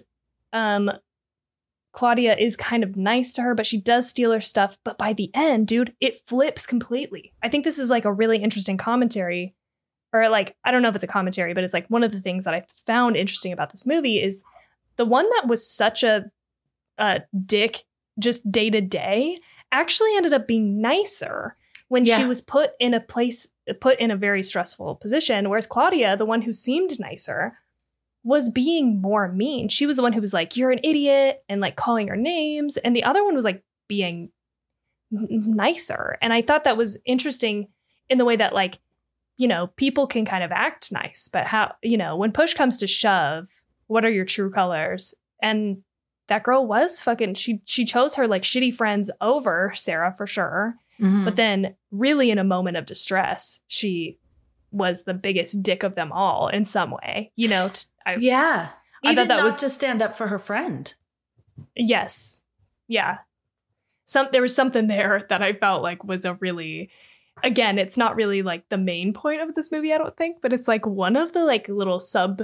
Claudia is kind of nice to her, but she does steal her stuff. But by the end, dude, it flips completely. I think this is like a really interesting commentary, or like, I don't know if it's a commentary, but it's like one of the things that I found interesting about this movie is the one that was such a dick just day to day actually ended up being nicer when she was put in a very stressful position. Whereas Claudia, the one who seemed nicer, was being more mean. She was the one who was like, you're an idiot, and like calling her names. And the other one was like being nicer. And I thought that was interesting in the way that, like, you know, people can kind of act nice, but how, you know, when push comes to shove, what are your true colors? And that girl was fucking, she chose her like shitty friends over Sarah for sure. Mm-hmm. But then really in a moment of distress, she was the biggest dick of them all in some way, you know? I Even thought that was to stand up for her friend. Yes. Yeah. There was something there that I felt like was a really, again, it's not really like the main point of this movie, I don't think, but it's like one of the like little sub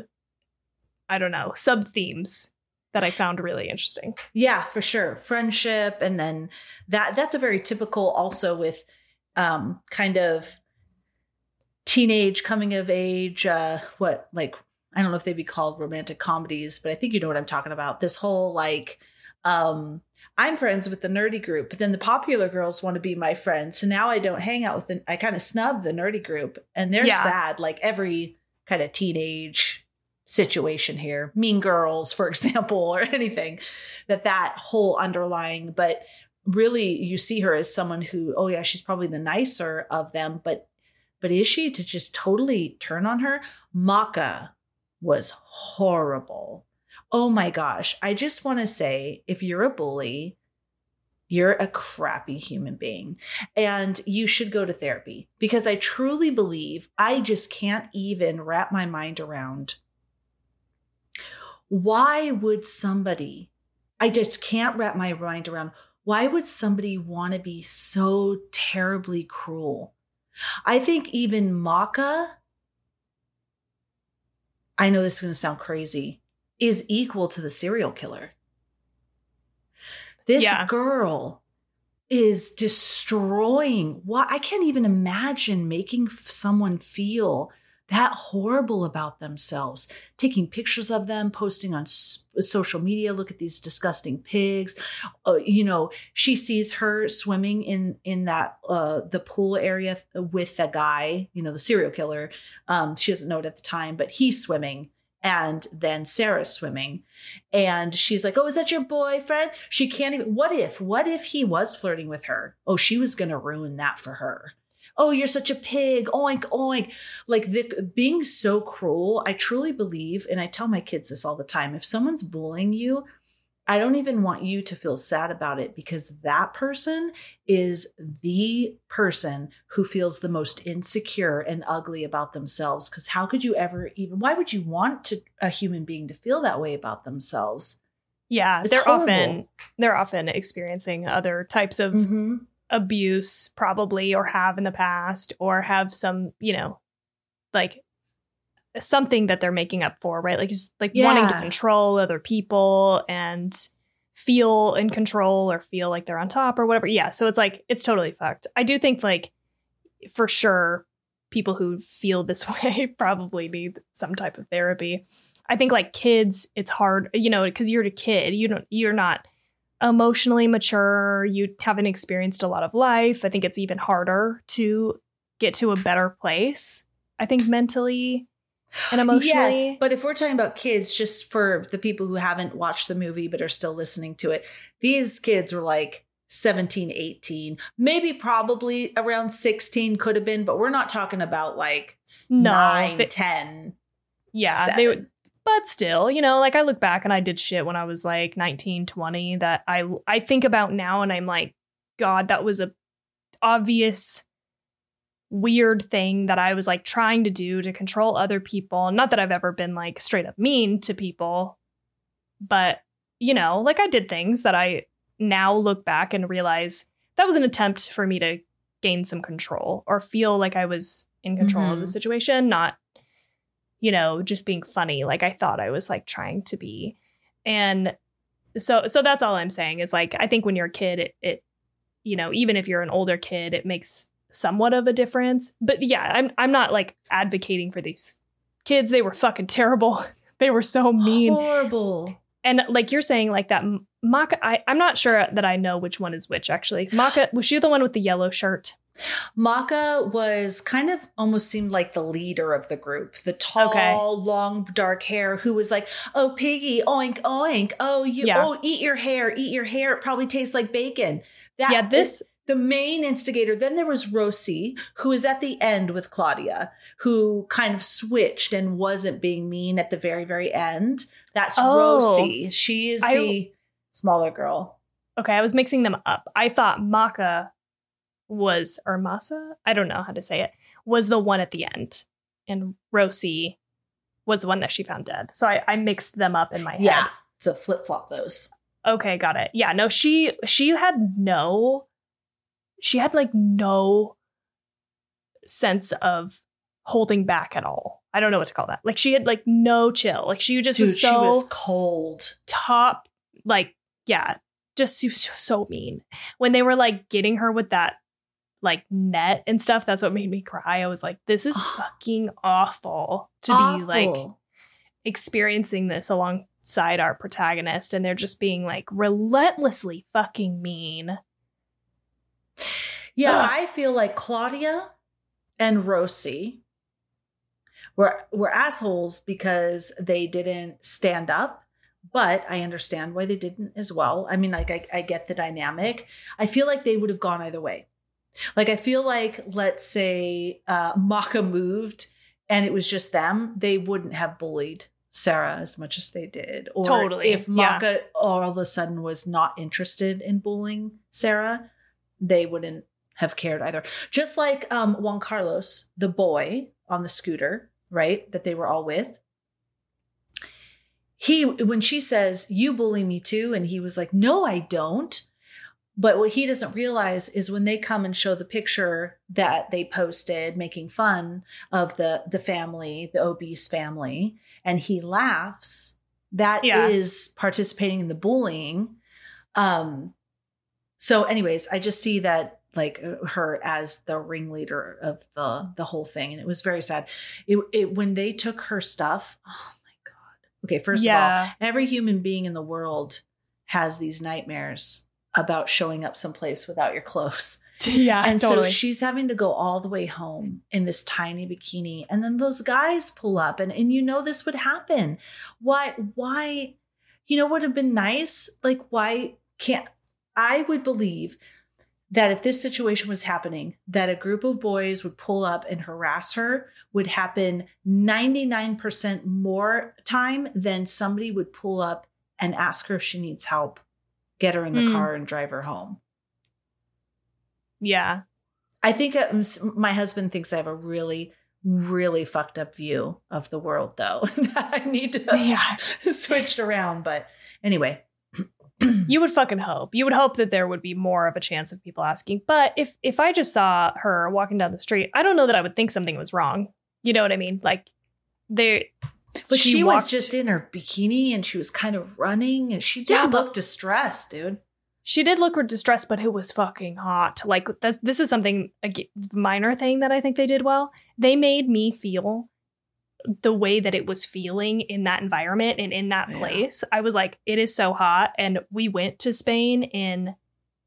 themes that I found really interesting. Yeah, for sure. Friendship. And then that's a very typical also with kind of teenage coming of age, I don't know if they'd be called romantic comedies, but I think you know what I'm talking about. This whole like, I'm friends with the nerdy group, but then the popular girls want to be my friends. So now I don't hang out with I kind of snub the nerdy group, and they're sad. Like every kind of teenage situation here, Mean Girls, for example, or anything that whole underlying, but really you see her as someone who, oh yeah, she's probably the nicer of them, but is she to just totally turn on her? Maka was horrible. Oh my gosh. I just want to say, if you're a bully, you're a crappy human being and you should go to therapy, because I truly believe, I just can't even wrap my mind around why would somebody want to be so terribly cruel? I think even Maka, I know this is going to sound crazy, is equal to the serial killer. This girl is destroying. I can't even imagine making someone feel that horrible about themselves, taking pictures of them, posting on social media. Look at these disgusting pigs. She sees her swimming in that the pool area with the guy, the serial killer. She doesn't know it at the time, but he's swimming. And then Sarah's swimming, and she's like, oh, is that your boyfriend? She can't even, what if he was flirting with her? Oh, she was going to ruin that for her. Oh, you're such a pig. Oink, oink. Like being so cruel. I truly believe, and I tell my kids this all the time, if someone's bullying you, I don't even want you to feel sad about it, because that person is the person who feels the most insecure and ugly about themselves. Because how could you ever why would you want a human being to feel that way about themselves? Yeah, they're often experiencing other types of abuse, probably, or have in the past, or have some, like something that they're making up for, right? Like just like wanting to control other people and feel in control or feel like they're on top or whatever. Yeah. So it's like, it's totally fucked. I do think like for sure people who feel this way probably need some type of therapy. I think like kids, it's hard, because you're a kid, you're not emotionally mature. You haven't experienced a lot of life. I think it's even harder to get to a better place, I think, mentally and emotionally. Yes, but if we're talking about kids, just for the people who haven't watched the movie but are still listening to it, these kids were like 17, 18, maybe probably around 16 could have been, but we're not talking about like 9, 10. Yeah, 7. they would. But still, you know, like I look back and I did shit when I was like 19, 20 that I think about now and I'm like, God, that was a obvious weird thing that I was like trying to do to control other people. Not that I've ever been like straight up mean to people, but you know, like I did things that I now look back and realize that was an attempt for me to gain some control or feel like I was in control of the situation, not, you know, just being funny like I thought I was like trying to be. And so that's all I'm saying is like, I think when you're a kid, it you know, even if you're an older kid, it makes somewhat of a difference. But yeah, I'm not like advocating for these kids. They were fucking terrible. They were so mean. Horrible. And like you're saying, like that Maka, I'm not sure that I know which one is which, actually. Maka, was she the one with the yellow shirt? Maka was kind of almost seemed like the leader of the group, the tall, long, dark hair who was like, oh, piggy, oink, oink. Oh, eat your hair. It probably tastes like bacon. The main instigator. Then there was Rosie, who is at the end with Claudia, who kind of switched and wasn't being mean at the very, very end. That's Rosie. She is the smaller girl. Okay, I was mixing them up. I thought Maka was, or Masa, I don't know how to say it, was the one at the end. And Rosie was the one that she found dead. So I mixed them up in my head. Yeah, it's a flip-flop those. Okay, got it. Yeah, no, she had like no sense of holding back at all. I don't know what to call that. Like she had like no chill. Like she just was so she was cold. Top, like, yeah, just so mean. When they were like getting her with that like net and stuff, that's what made me cry. I was like, this is fucking awful to be like experiencing this alongside our protagonist, and they're just being like relentlessly fucking mean. Yeah, I feel like Claudia and Rosie were assholes because they didn't stand up, but I understand why they didn't as well. I mean, like, I get the dynamic. I feel like they would have gone either way. Like, I feel like, let's say Maka moved and it was just them, they wouldn't have bullied Sarah as much as they did. Or totally. If Maka all of a sudden was not interested in bullying Sarah, they wouldn't have cared either. Just like Juan Carlos, the boy on the scooter, right, that they were all with. When she says, you bully me too, and he was like, no, I don't. But what he doesn't realize is when they come and show the picture that they posted making fun of the family, the obese family, and he laughs, that is participating in the bullying. So anyways, I just see that like her as the ringleader of the whole thing. And it was very sad. When they took her stuff, oh my God. Okay, first of all, every human being in the world has these nightmares about showing up someplace without your clothes. Yeah, and totally. So she's having to go all the way home in this tiny bikini. And then those guys pull up and you know this would happen. Why, you know, would have been nice? Like, why can't, I would believe that if this situation was happening, that a group of boys would pull up and harass her would happen 99% more time than somebody would pull up and ask her if she needs help, get her in the car and drive her home. Yeah. I think my husband thinks I have a really, really fucked up view of the world, though. I need to switch around. But anyway. You would fucking hope. You would hope that there would be more of a chance of people asking. But if I just saw her walking down the street, I don't know that I would think something was wrong. You know what I mean? Like, but she was just in her bikini and she was kind of running and she did look distressed, dude. She did look distressed, but it was fucking hot. Like, this is something, a minor thing that I think they did well. They made me feel the way that it was feeling in that environment and in that place. I was like, it is so hot. And we went to Spain in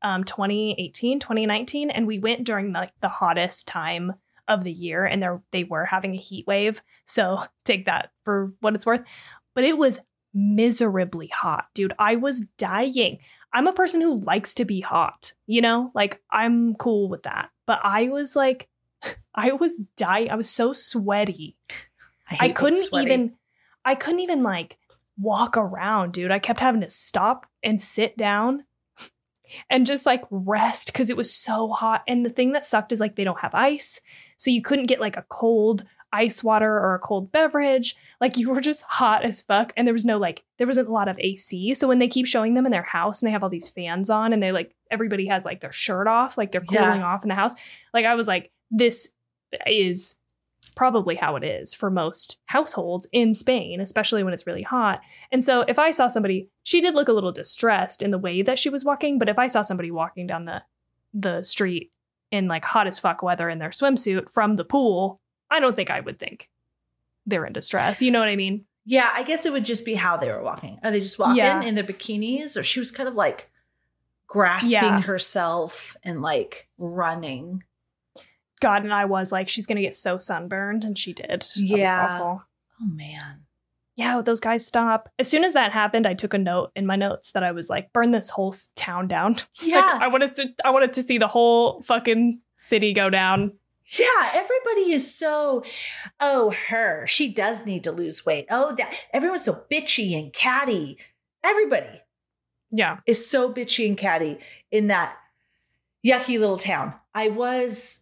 2019, and we went during like the hottest time of the year, and they were having a heat wave. So take that for what it's worth. But it was miserably hot, dude. I was dying. I'm a person who likes to be hot, you know, like I'm cool with that. But I was like, I was dying. I was so sweaty. I couldn't even like walk around, dude. I kept having to stop and sit down and just like rest because it was so hot. And the thing that sucked is like they don't have ice. So you couldn't get like a cold ice water or a cold beverage. Like you were just hot as fuck. And there wasn't a lot of AC. So when they keep showing them in their house and they have all these fans on and they like, everybody has like their shirt off, like they're cooling off in the house. Like I was like, this is probably how it is for most households in Spain, especially when it's really hot. And so if I saw somebody, she did look a little distressed in the way that she was walking. But if I saw somebody walking down the street in like hot as fuck weather in their swimsuit from the pool, I don't think I would think they're in distress. You know what I mean? Yeah, I guess it would just be how they were walking. Are they just walking in their bikinis? Or she was kind of like grasping herself and like running. God, and I was like, she's going to get so sunburned. And she did. That was awful. Oh, man. Yeah, those guys stop. As soon as that happened, I took a note in my notes that I was like, burn this whole town down. Yeah. Like, I wanted to see the whole fucking city go down. Yeah, everybody is so, she does need to lose weight. Oh, everyone's so bitchy and catty. Everybody is so bitchy and catty in that yucky little town. I was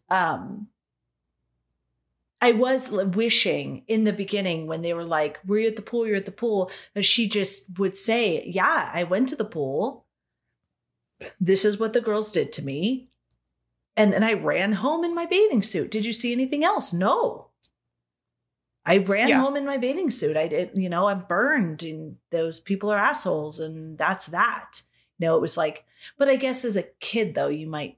wishing in the beginning when they were like, were you at the pool? You're at the pool. That she just would say, yeah, I went to the pool. This is what the girls did to me. And then I ran home in my bathing suit. Did you see anything else? No. I ran home in my bathing suit. I did, I'm burned and those people are assholes and that's that. It was like, but I guess as a kid though, you might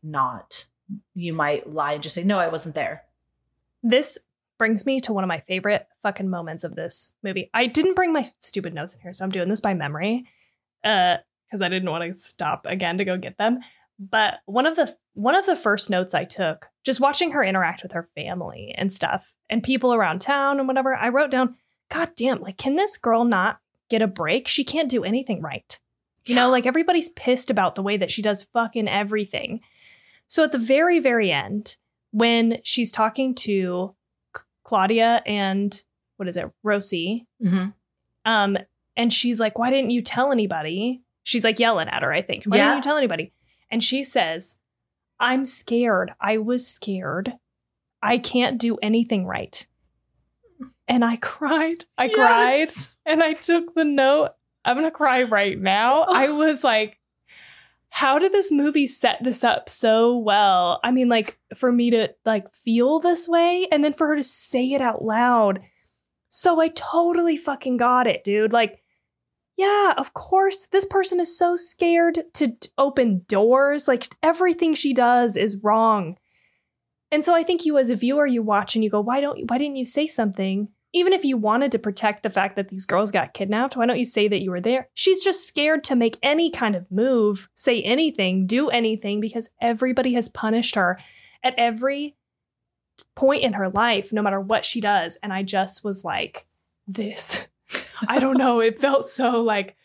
lie and just say, no, I wasn't there. This brings me to one of my favorite fucking moments of this movie. I didn't bring my stupid notes in here, so I'm doing this by memory because I didn't want to stop again to go get them. But one of the first notes I took, just watching her interact with her family and stuff and people around town and whatever, I wrote down, God damn, like, can this girl not get a break? She can't do anything right. Like everybody's pissed about the way that she does fucking everything. So at the very, very end, when she's talking to Claudia and Rosie, and she's like, why didn't you tell anybody? She's like yelling at her, I think. Why didn't you tell anybody? And she says, I'm scared. I was scared. I can't do anything right. And I cried. I cried. And I took the note. I'm going to cry right now. I was like, how did this movie set this up so well? I mean, like, for me to like feel this way and then for her to say it out loud. So I totally fucking got it, dude. Like, yeah, of course, this person is so scared to open doors. Like, everything she does is wrong. And so I think you as a viewer, you watch and you go, why didn't you say something? Even if you wanted to protect the fact that these girls got kidnapped, why don't you say that you were there? She's just scared to make any kind of move, say anything, do anything, because everybody has punished her at every point in her life, no matter what she does. And I just was like, this... I don't know. It felt so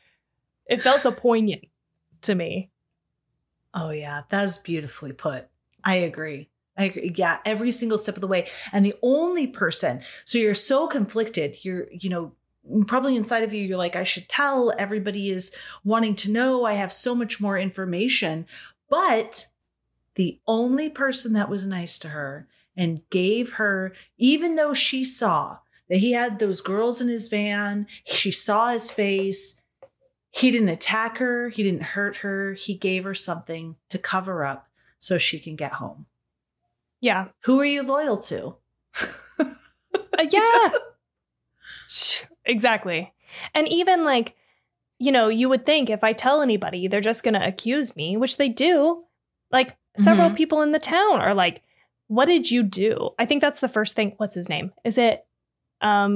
poignant to me. Oh, yeah. That's beautifully put. I agree. Yeah. Every single step of the way. And the only person, so you're so conflicted. You're, probably inside of you, you're like, I should tell. Everybody is wanting to know. I have so much more information. But the only person that was nice to her and gave her, even though she saw that he had those girls in his van, she saw his face. He didn't attack her. He didn't hurt her. He gave her something to cover up so she can get home. Yeah. Who are you loyal to? Yeah. Exactly. And even like, you would think if I tell anybody, they're just going to accuse me, which they do. Like several people in the town are like, what did you do? I think that's the first thing. What's his name? Is it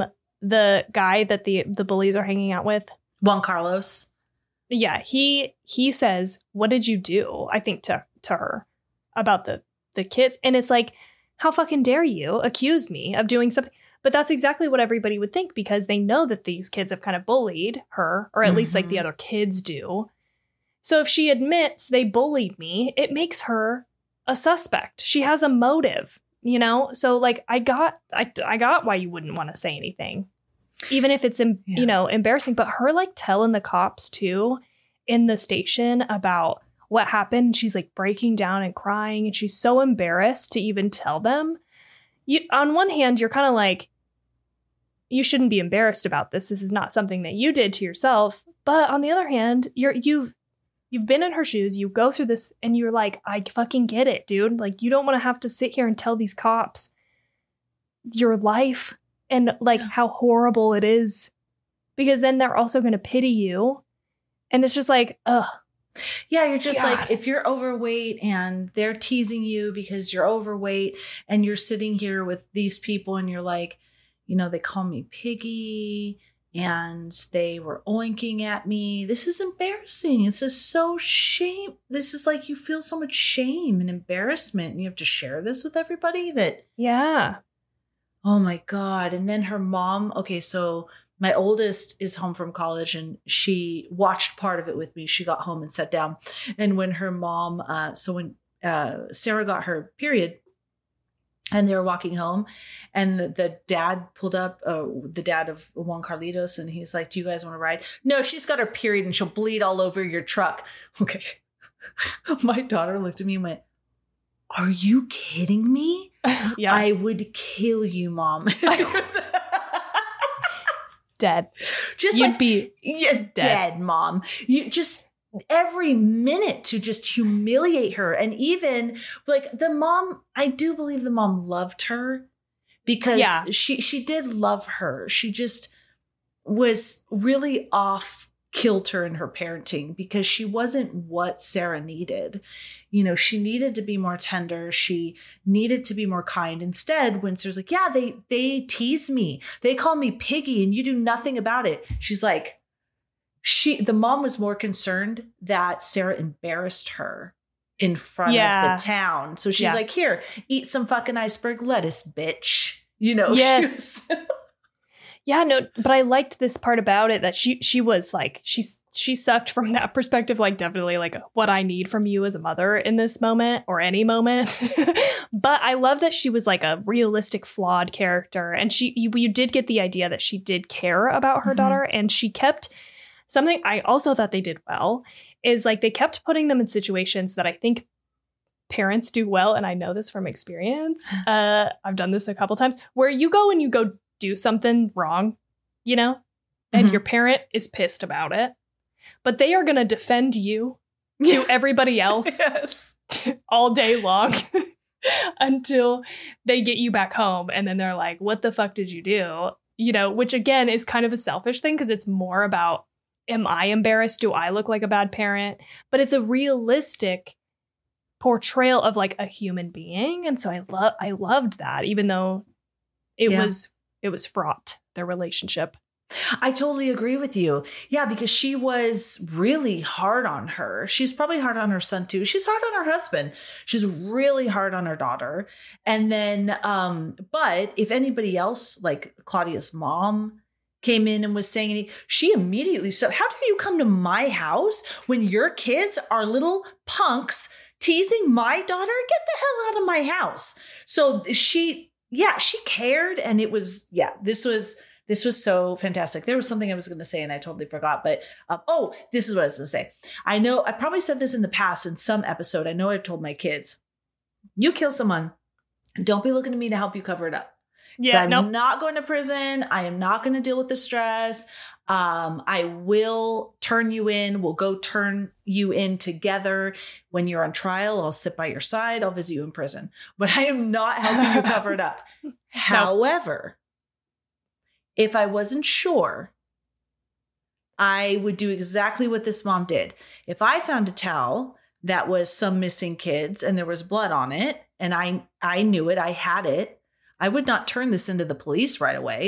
the guy that the bullies are hanging out with, Juan Carlos. Yeah, he says, "What did you do?" I think to her about the kids, and it's like, how fucking dare you accuse me of doing something? But that's exactly what everybody would think, because they know that these kids have kind of bullied her, or at least like the other kids do. So if she admits they bullied me, it makes her a suspect. She has a motive, you know? So like I got why you wouldn't want to say anything, even if it's, you know, embarrassing. But her like telling the cops too in the station about what happened, she's like breaking down and crying, and she's so embarrassed to even tell them. You, on one hand, you're kind of like, you shouldn't be embarrassed about this. This is not something that you did to yourself. But on the other hand, you've been in her shoes. You go through this and you're like, I fucking get it, dude. Like, you don't want to have to sit here and tell these cops your life and like how horrible it is, because then they're also going to pity you. And it's just like, ugh. Yeah, you're just like, if you're overweight and they're teasing you because you're overweight, and you're sitting here with these people and you're like, you know, they call me Piggy and they were oinking at me. This is embarrassing. This is so shame. This is like, you feel so much shame and embarrassment, and you have to share this with everybody that. Yeah. Oh my God. And then her mom. Okay, so my oldest is home from college, and she watched part of it with me. She got home and sat down. And when her mom, when Sarah got her period and they were walking home, and the dad pulled up, the dad of Juan Carlitos, and he's like, do you guys want to ride? No, she's got her period and she'll bleed all over your truck. Okay. My daughter looked at me and went, are you kidding me? Yeah. I would kill you, Mom. Dead. Just You'd like, be dead, Mom. You just every minute to just humiliate her. And even like the mom, I do believe the mom loved her, because she did love her. She just was really off kilter in her parenting, because she wasn't what Sarah needed. You know, she needed to be more tender. She needed to be more kind. Instead, when Sarah's like, yeah, they tease me, they call me Piggy, and you do nothing about it. She's like, the mom was more concerned that Sarah embarrassed her in front of the town. So she's like, here, eat some fucking iceberg lettuce, bitch. You know, yes. Yeah, no, but I liked this part about it, that she was like, she sucked from that perspective, like definitely like what I need from you as a mother in this moment, or any moment. But I love that she was like a realistic, flawed character. And you did get the idea that she did care about her daughter, and she kept something I also thought they did well is like they kept putting them in situations that I think parents do well. And I know this from experience. I've done this a couple times, where you go do something wrong, you know, and your parent is pissed about it, but they are going to defend you to everybody else all day long until they get you back home. And then they're like, what the fuck did you do? You know, which again is kind of a selfish thing, because it's more about, am I embarrassed? Do I look like a bad parent? But it's a realistic portrayal of like a human being. And so I loved that, even though it was fraught, their relationship. I totally agree with you. Yeah, because she was really hard on her. She's probably hard on her son too. She's hard on her husband. She's really hard on her daughter. And then, but if anybody else, like Claudia's mom, came in and was saying anything, she immediately said, how dare you come to my house when your kids are little punks teasing my daughter? Get the hell out of my house. So she cared. And it was, this was so fantastic. There was something I was going to say and I totally forgot, but, this is what I was going to say. I know I probably said this in the past in some episode. I know I've told my kids, you kill someone, don't be looking to me to help you cover it up. Yeah, I'm not going to prison. I am not going to deal with the stress. I will turn you in. We'll go turn you in together. When you're on trial, I'll sit by your side. I'll visit you in prison. But I am not helping you cover it up. However, if I wasn't sure, I would do exactly what this mom did. If I found a towel that was some missing kids and there was blood on it, and I knew it, I had it, I would not turn this into the police right away.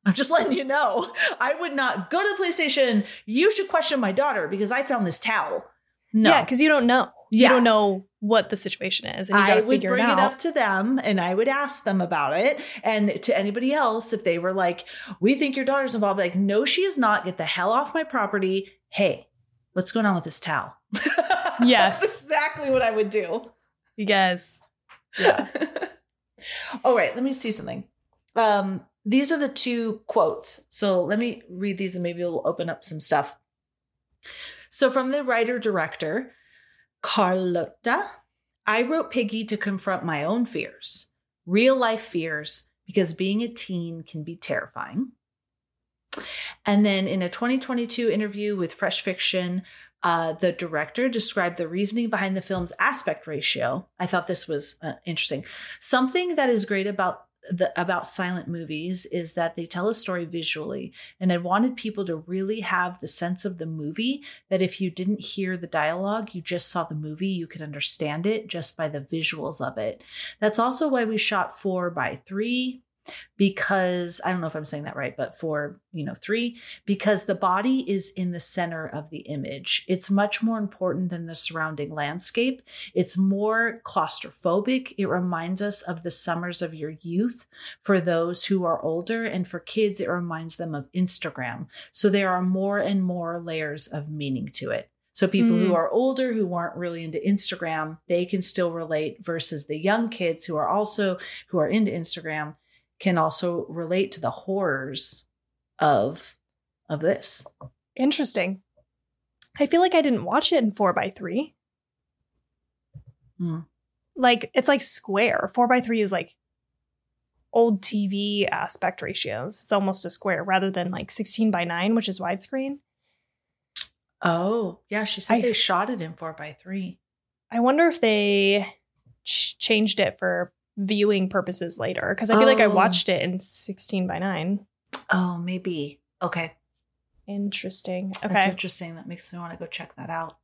I'm just letting you know. I would not go to the police station. You should question my daughter because I found this towel. No. Yeah, because you don't know. Yeah. You don't know what the situation is. And you I would figure bring it it out. up to them and I would ask them about it. And to anybody else, if they were like, we think your daughter's involved, like, no, she is not. Get the hell off my property. Hey, what's going on with this towel? Yes. That's exactly what I would do. You guys. Yeah. All right, let me see something. These are the two quotes. So let me read these and maybe it'll open up some stuff. So from the writer-director, Carlotta, I wrote Piggy to confront my own fears, real life fears, because being a teen can be terrifying. And then in a 2022 interview with Fresh Fiction, the director described the reasoning behind the film's aspect ratio. I thought this was interesting. Something that is great about silent movies is that they tell a story visually. And I wanted people to really have the sense of the movie, that if you didn't hear the dialogue, you just saw the movie, you could understand it just by the visuals of it. That's also why we shot 4:3, because I don't know if I'm saying that right, but 4:3, because the body is in the center of the image. It's much more important than the surrounding landscape. It's more claustrophobic. It reminds us of the summers of your youth for those who are older, and for kids, it reminds them of Instagram. So there are more and more layers of meaning to it. So people who are older, who aren't really into Instagram, they can still relate, versus the young kids who are into Instagram can also relate to the horrors of this. Interesting. I feel like I didn't watch it in 4:3. Like, it's like square. 4:3 is like old TV aspect ratios. It's almost a square rather than like 16:9, which is widescreen. Oh, yeah. She said they shot it in 4:3. I wonder if they changed it for viewing purposes later, because I feel like I watched it in 16:9. Oh, maybe. Okay. Interesting. Okay. That's interesting. That makes me want to go check that out.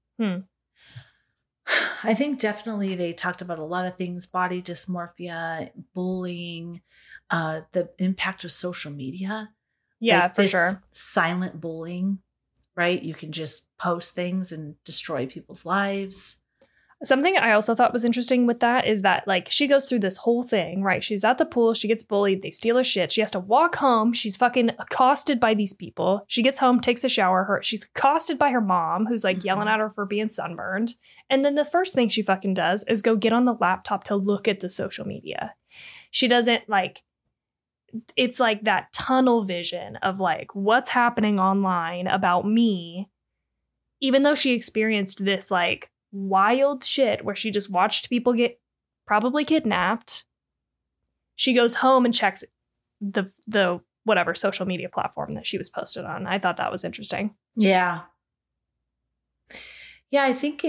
I think definitely they talked about a lot of things: body dysmorphia, bullying, the impact of social media. Yeah, like for sure. Silent bullying, right? You can just post things and destroy people's lives. Something I also thought was interesting with that is that, like, she goes through this whole thing, right? She's at the pool. She gets bullied. They steal her shit. She has to walk home. She's fucking accosted by these people. She gets home, takes a shower. She's accosted by her mom, who's like yelling at her for being sunburned. And then the first thing she fucking does is go get on the laptop to look at the social media. She doesn't like, it's like that tunnel vision of like, what's happening online about me, even though she experienced this like wild shit where she just watched people get probably kidnapped. She goes home and checks the whatever social media platform that she was posted on. I thought that was interesting. Yeah. Yeah, I think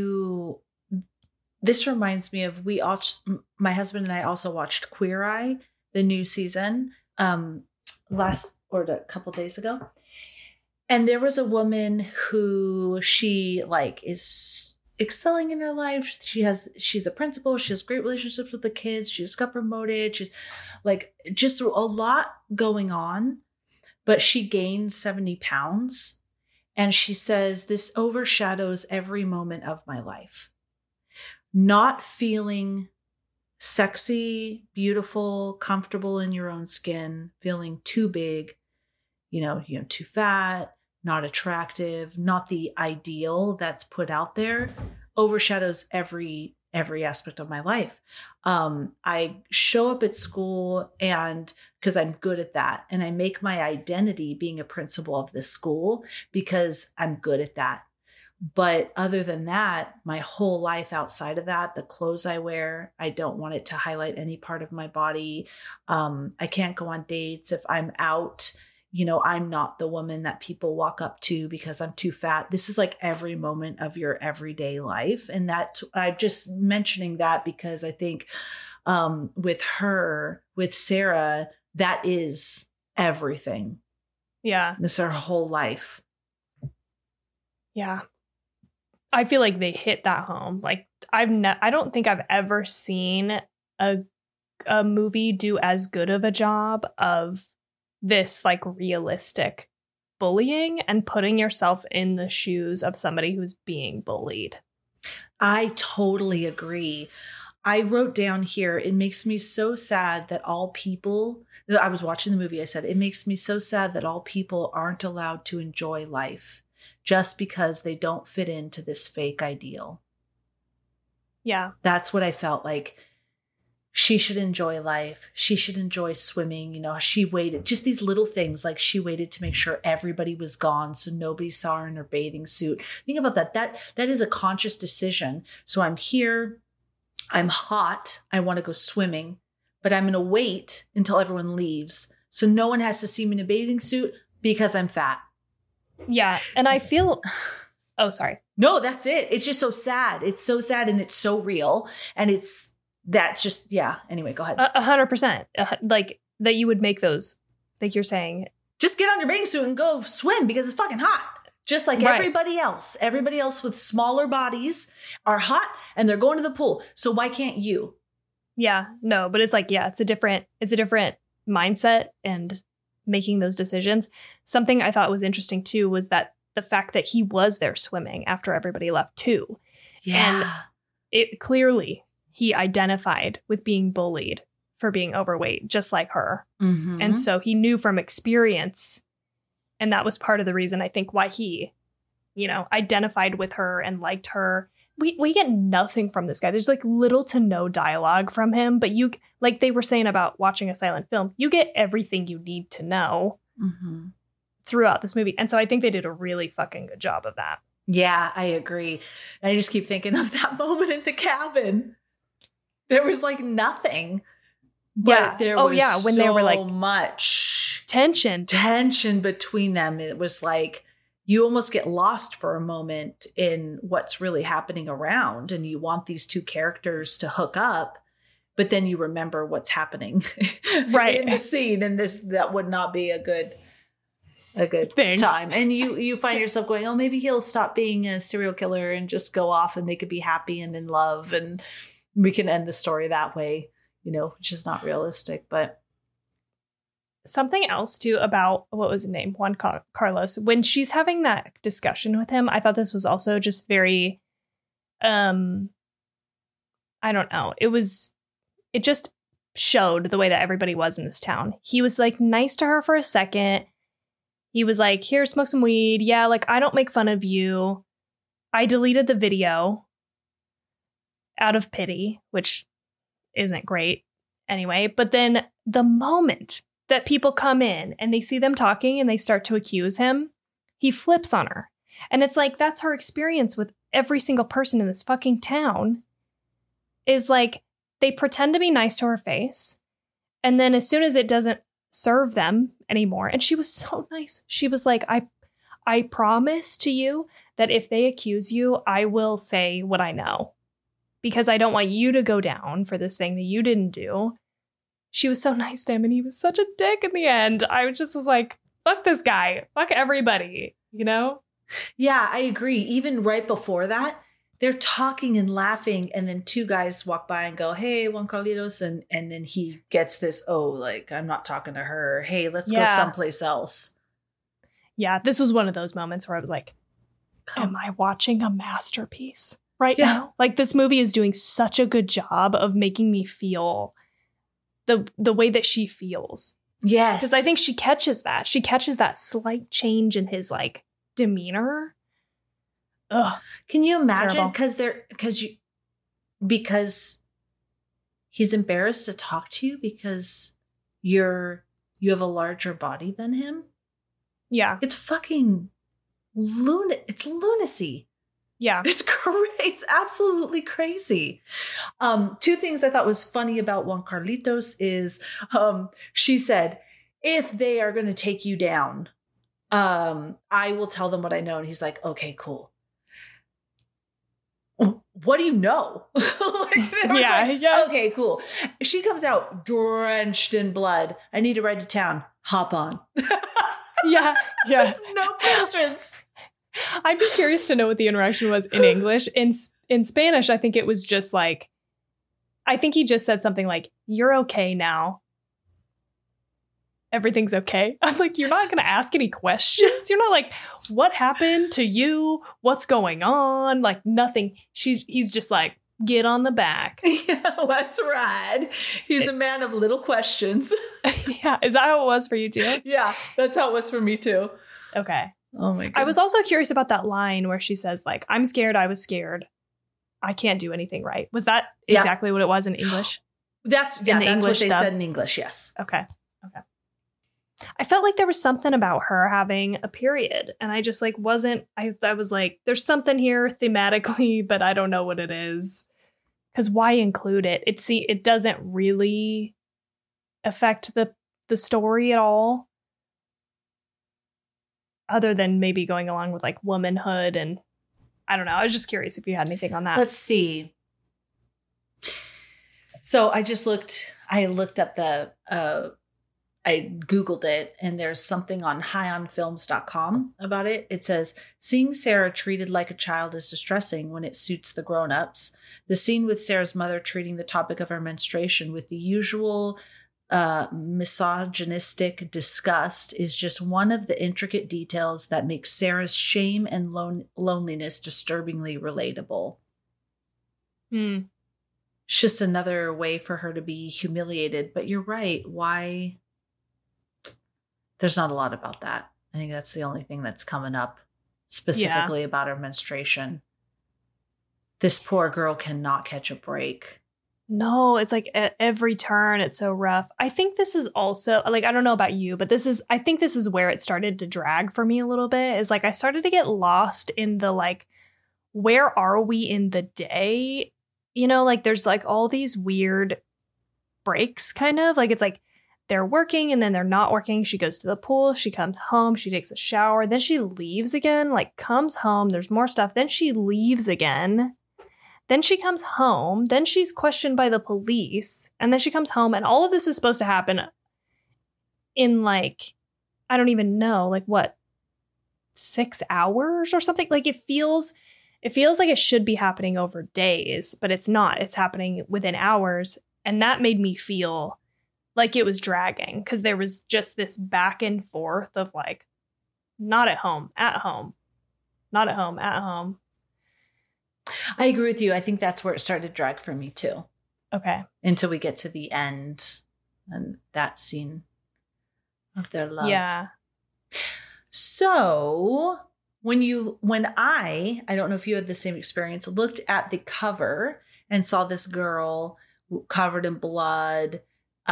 this reminds me of, my husband and I also watched Queer Eye, the new season, a couple days ago. And there was a woman who she like is excelling in her life. She's a principal. She has great relationships with the kids. She just got promoted. She's like just a lot going on, but she gained 70 pounds. And she says, this overshadows every moment of my life. Not feeling sexy, beautiful, comfortable in your own skin, feeling too big, too fat, not attractive, not the ideal that's put out there, overshadows every aspect of my life. I show up at school and because I'm good at that, and I make my identity being a principal of this school because I'm good at that. But other than that, my whole life outside of that, the clothes I wear, I don't want it to highlight any part of my body. I can't go on dates if I'm out. I'm not the woman that people walk up to because I'm too fat. This is like every moment of your everyday life. And that I'm just mentioning that because I think with Sarah, that is everything. Yeah. This is her whole life. Yeah. I feel like they hit that home. Like I don't think I've ever seen a movie do as good of a job of this like realistic bullying and putting yourself in the shoes of somebody who's being bullied. I totally agree. I wrote down here, it makes me so sad that all people, I was watching the movie, I said, it makes me so sad that all people aren't allowed to enjoy life just because they don't fit into this fake ideal. Yeah. That's what I felt like. She should enjoy life. She should enjoy swimming. You know, she waited, just these little things, like she waited to make sure everybody was gone so nobody saw her in her bathing suit. Think about that. That is a conscious decision. So I'm here. I'm hot. I want to go swimming, but I'm going to wait until everyone leaves so no one has to see me in a bathing suit because I'm fat. Yeah. And I feel, oh, sorry. No, that's it. It's just so sad. It's so sad and it's so real. And that's just, yeah. Anyway, go ahead. 100%. Like that you would make those, like you're saying. Just get on your bathing suit and go swim because it's fucking hot. Just like right. everybody else. Everybody else with smaller bodies are hot and they're going to the pool. So why can't you? Yeah, no, but it's like, yeah, it's a different mindset and making those decisions. Something I thought was interesting too was that the fact that he was there swimming after everybody left too. Yeah. And it clearly he identified with being bullied for being overweight, just like her. Mm-hmm. And so he knew from experience. And that was part of the reason I think why he, you know, identified with her and liked her. We get nothing from this guy. There's like little to no dialogue from him. But you, like they were saying about watching a silent film, you get everything you need to know throughout this movie. And so I think they did a really fucking good job of that. Yeah, I agree. I just keep thinking of that moment in the cabin. There was like nothing. But there was when so they were like much tension between them. It was like you almost get lost for a moment in what's really happening around, and you want these two characters to hook up, but then you remember what's happening right in the scene, and that would not be a good thing. Time. And you find yourself going, oh, maybe he'll stop being a serial killer and just go off, and they could be happy and in love, and we can end the story that way. You know, which is not realistic, but something else too about what was his name? Juan Carlos. When she's having that discussion with him, I thought this was also just very, I don't know. It just showed the way that everybody was in this town. He was like nice to her for a second. He was like, here, smoke some weed. Yeah, like I don't make fun of you. I deleted the video out of pity, which isn't great anyway. But then the moment that people come in and they see them talking and they start to accuse him, he flips on her. And it's like, that's her experience with every single person in this fucking town, is like they pretend to be nice to her face. And then as soon as it doesn't serve them anymore, and she was so nice. She was like, I promise to you that if they accuse you, I will say what I know, because I don't want you to go down for this thing that you didn't do. She was so nice to him, and he was such a dick in the end. I just was like, fuck this guy. Fuck everybody, you know? Yeah, I agree. Even right before that, they're talking and laughing, and then two guys walk by and go, hey, Juan Carlitos, and then he gets this, oh, like, I'm not talking to her. Hey, let's go someplace else. Yeah, this was one of those moments where I was like, am I watching a masterpiece right now? Like, this movie is doing such a good job of making me feel the way that she feels. Yes. Because I think she catches that. She catches that slight change in his, like, demeanor. Ugh. Can you imagine? Because he's embarrassed to talk to you because you have a larger body than him? Yeah. It's fucking it's lunacy. Yeah. It's crazy. It's absolutely crazy. Two things I thought was funny about Juan Carlitos is she said, if they are going to take you down, I will tell them what I know. And he's like, okay, cool. What do you know? Okay, cool. She comes out drenched in blood. I need to ride to town. Hop on. Yeah. No questions. I'd be curious to know what the interaction was in English. In Spanish, I think it was just like, I think he just said something like, you're okay now. everything's okay. I'm like, you're not going to ask any questions. You're not like, what happened to you? What's going on? Like nothing. He's just like, get on the back. Yeah, that's right. He's a man of little questions. Yeah. Is that how it was for you too? Yeah, that's how it was for me too. Okay. Oh my God. I was also curious about that line where she says like, I'm scared. I was scared. I can't do anything right. Was that exactly what it was in English? That's what they said in English. Yes. Okay. I felt like there was something about her having a period, and I just like wasn't. I was like, there's something here thematically, but I don't know what it is. Because why include it? It doesn't really affect the story at all, other than maybe going along with like womanhood, and I don't know. I was just curious if you had anything on that. Let's see. So I looked up I Googled it, and there's something on highonfilms.com about it. It says, seeing Sarah treated like a child is distressing when it suits the grown-ups. The scene with Sarah's mother treating the topic of her menstruation with the usual misogynistic disgust is just one of the intricate details that makes Sarah's shame and loneliness disturbingly relatable. Hmm. It's just another way for her to be humiliated. But you're right. Why? There's not a lot about that. I think that's the only thing that's coming up specifically about her menstruation. This poor girl cannot catch a break. No, it's like at every turn, it's so rough. I think this is also like, I don't know about you, but I think this is where it started to drag for me a little bit, is like I started to get lost in the like, where are we in the day? You know, like there's like all these weird breaks kind of like, it's like, they're working and then they're not working. She goes to the pool. She comes home. She takes a shower. Then she leaves again, like comes home. There's more stuff. Then she leaves again. Then she comes home. Then she's questioned by the police. And then she comes home. And all of this is supposed to happen in like, I don't even know, like what, 6 hours or something? Like it feels like it should be happening over days, but it's not. It's happening within hours. And that made me feel like it was dragging because there was just this back and forth of like, not at home, not at home, at home. I agree with you. I think that's where it started to drag for me too. Okay. Until we get to the end and that scene of their love. Yeah. So when I don't know if you had the same experience, looked at the cover and saw this girl covered in blood,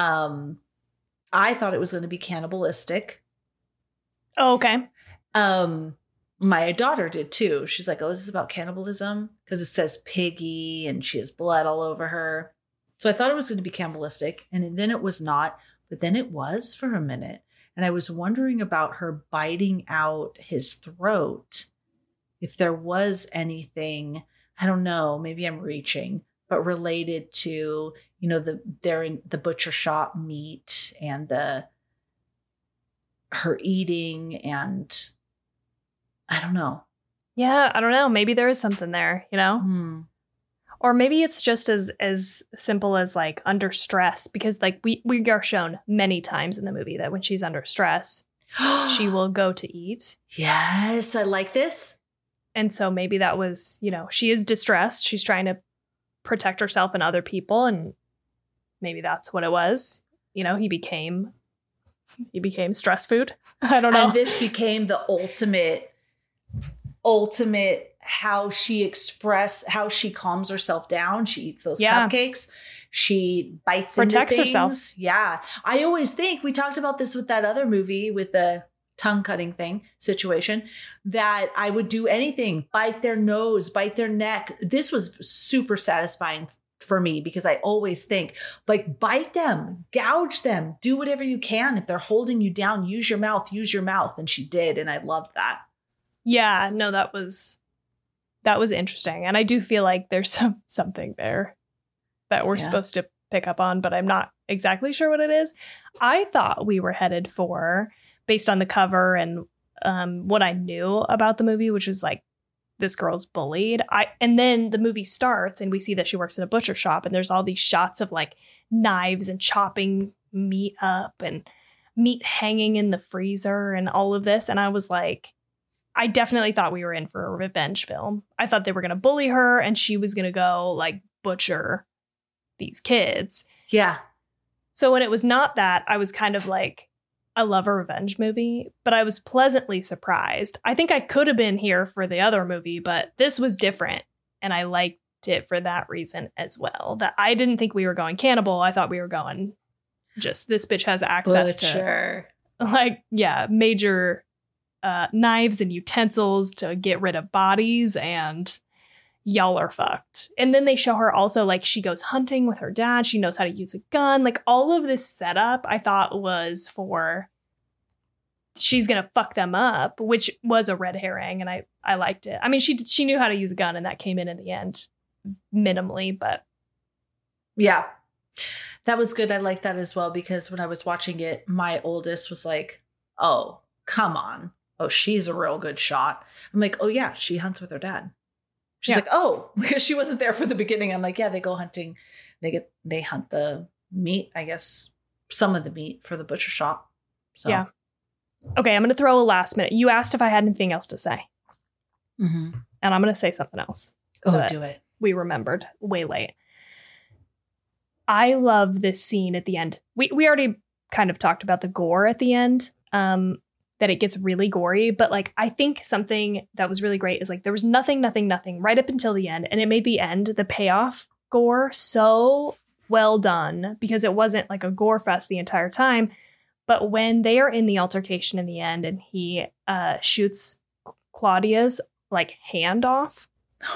I thought it was going to be cannibalistic. Oh, okay. My daughter did too. She's like, oh, is this about cannibalism? Because it says piggy and she has blood all over her. So I thought it was going to be cannibalistic, and then it was not, but then it was for a minute. And I was wondering about her biting out his throat. If there was anything, I don't know, maybe I'm reaching, but related to, you know, they're in the butcher shop meat and her eating, and I don't know. Yeah, I don't know. Maybe there is something there, you know? Or maybe it's just as simple as like under stress, because like we are shown many times in the movie that when she's under stress, she will go to eat. Yes, I like this. And so maybe that was, you know, she is distressed. She's trying to protect herself and other people. And maybe that's what it was. You know, he became stress food. I don't know. And this became the ultimate how she calms herself down. She eats those cupcakes. She bites protects into things. herself. Yeah. I always think we talked about this with that other movie with the tongue cutting thing situation, that I would do anything, bite their nose, bite their neck. This was super satisfying for me because I always think like, bite them, gouge them, do whatever you can. If they're holding you down, use your mouth. And she did. And I loved that. Yeah, no, that was interesting. And I do feel like there's something there that we're supposed to pick up on, but I'm not exactly sure what it is. I thought we were headed for, based on the cover and what I knew about the movie, which was like, this girl's bullied. And then the movie starts and we see that she works in a butcher shop, and there's all these shots of like knives and chopping meat up. And meat hanging in the freezer and all of this. And I was like, I definitely thought we were in for a revenge film. I thought they were going to bully her and she was going to go like butcher these kids. Yeah. So when it was not that, I was kind of like, I love a revenge movie, but I was pleasantly surprised. I think I could have been here for the other movie, but this was different. And I liked it for that reason as well. That I didn't think we were going cannibal. I thought we were going just this bitch has access to like, yeah, major knives and utensils to get rid of bodies, and y'all are fucked. And then they show her also like she goes hunting with her dad. She knows how to use a gun. Like all of this setup I thought was for she's going to fuck them up, which was a red herring. And I liked it. I mean, she knew how to use a gun and that came in the end minimally, but. Yeah, that was good. I like that as well, because when I was watching it, my oldest was like, oh, come on. Oh, she's a real good shot. I'm like, oh yeah, she hunts with her dad. She's like, oh, because she wasn't there for the beginning. I'm like, yeah, they go hunting. They hunt the meat, I guess, some of the meat for the butcher shop. So. Yeah. Okay, I'm going to throw a last minute. You asked if I had anything else to say. Mm-hmm. And I'm going to say something else. Oh, do it. We remembered way late. I love this scene at the end. We already kind of talked about the gore at the end. That it gets really gory, but like I think something that was really great is like there was nothing right up until the end, and it made the end, the payoff gore, so well done, because it wasn't like a gore fest the entire time. But when they are in the altercation in the end and he shoots Claudia's like hand off,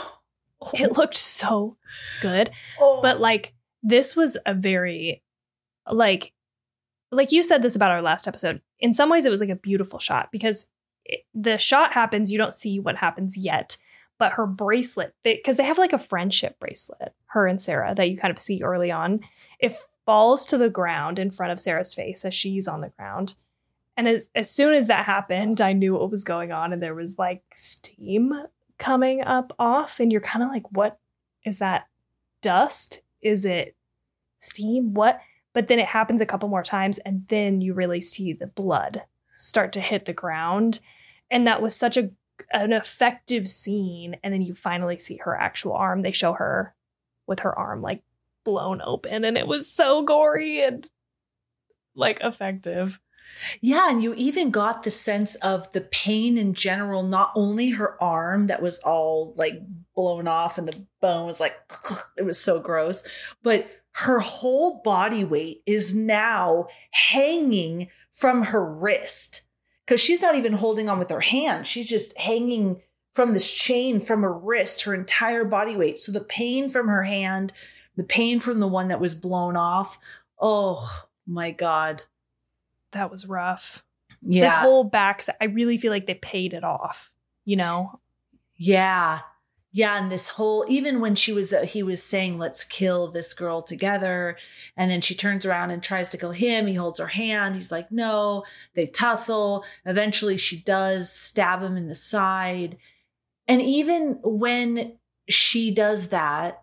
it looked so good. But like this was a very like you said this about our last episode. In some ways, it was like a beautiful shot because the shot happens. You don't see what happens yet, but her bracelet, because they have like a friendship bracelet, her and Sarah, that you kind of see early on. It falls to the ground in front of Sarah's face as she's on the ground. And as soon as that happened, I knew what was going on. And there was like steam coming up off. And you're kind of like, what is that? Dust? Is it steam? What? But then it happens a couple more times, and then you really see the blood start to hit the ground. And that was such an effective scene. And then you finally see her actual arm. They show her with her arm like blown open, and it was so gory and like effective. Yeah, and you even got the sense of the pain in general, not only her arm that was all like blown off and the bone was like, it was so gross, but her whole body weight is now hanging from her wrist, because she's not even holding on with her hand. She's just hanging from this chain from her wrist, her entire body weight. So the pain from her hand, the pain from the one that was blown off. Oh my God. That was rough. Yeah. This whole I really feel like they paid it off, you know? Yeah. Yeah, and this whole, even when he was saying, let's kill this girl together. And then she turns around and tries to kill him. He holds her hand. He's like, no, they tussle. Eventually she does stab him in the side. And even when she does that,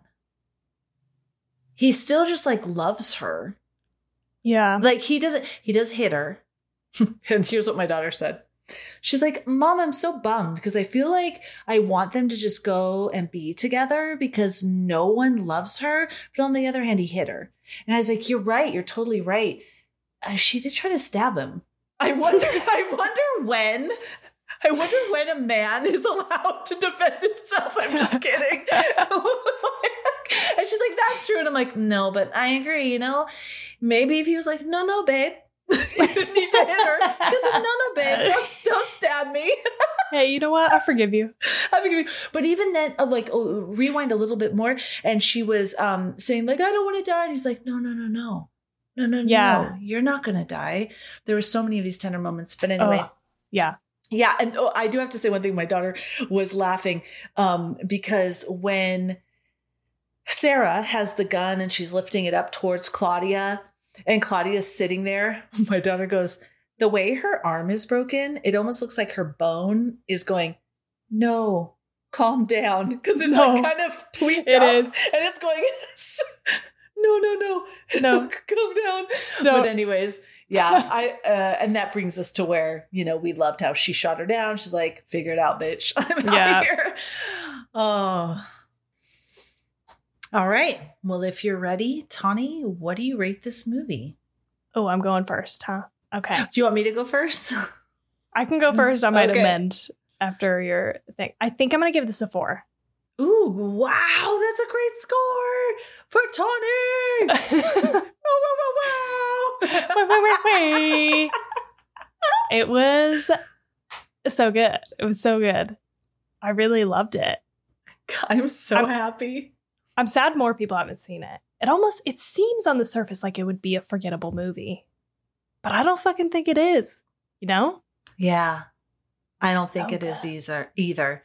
he still just like loves her. Yeah. Like he does hit her. And here's what my daughter said. She's like, Mom, I'm so bummed because I feel like I want them to just go and be together because no one loves her. But on the other hand, he hit her. And I was like, you're right. You're totally right. She did try to stab him. I wonder when a man is allowed to defend himself. I'm just kidding. And she's like, that's true. And I'm like, no, but I agree. You know, maybe if he was like, no, babe. You didn't need to hit her. Because no, babe, don't stab me. Hey, you know what? I forgive you. But even then, rewind a little bit more. And she was saying like, I don't want to die. And he's like, no. Yeah. You're not going to die. There were so many of these tender moments. But anyway. Yeah. Yeah. And I do have to say one thing. My daughter was laughing because when Sarah has the gun and she's lifting it up towards Claudia, and Claudia's sitting there, my daughter goes, the way her arm is broken, it almost looks like her bone is going, no, calm down. Because it's like kind of tweaked up. It is. And it's going, no. Calm down. Don't. But anyways, Yeah, and that brings us to where, we loved how she shot her down. She's like, figure it out, bitch. I'm out of here. Oh. All right. Well, if you're ready, Tawny, what do you rate this movie? Oh, I'm going first, huh? Okay. Do you want me to go first? I can go first. I might amend after your thing. I think I'm going to give this a 4. Ooh, wow. That's a great score for Tawny. Wow. It was so good. It was so good. I really loved it. I'm so happy. I'm sad more people haven't seen it. It seems on the surface like it would be a forgettable movie, but I don't fucking think it is, Yeah. I don't think it is either.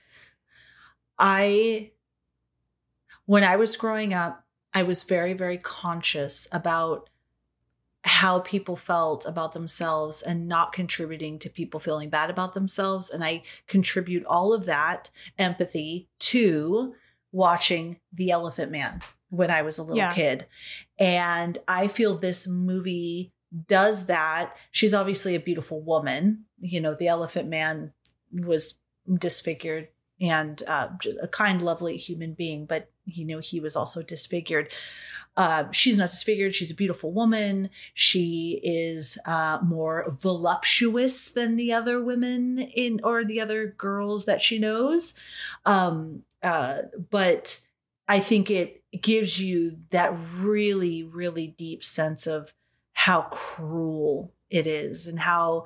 When I was growing up, I was very, very conscious about how people felt about themselves and not contributing to people feeling bad about themselves. And I contribute all of that empathy to watching The Elephant Man when I was a little kid. And I feel this movie does that. She's obviously a beautiful woman. The Elephant Man was disfigured and just a kind, lovely human being, but he was also disfigured. She's not disfigured. She's a beautiful woman. She is more voluptuous than the other women or the other girls that she knows. But I think it gives you that really, really deep sense of how cruel it is and how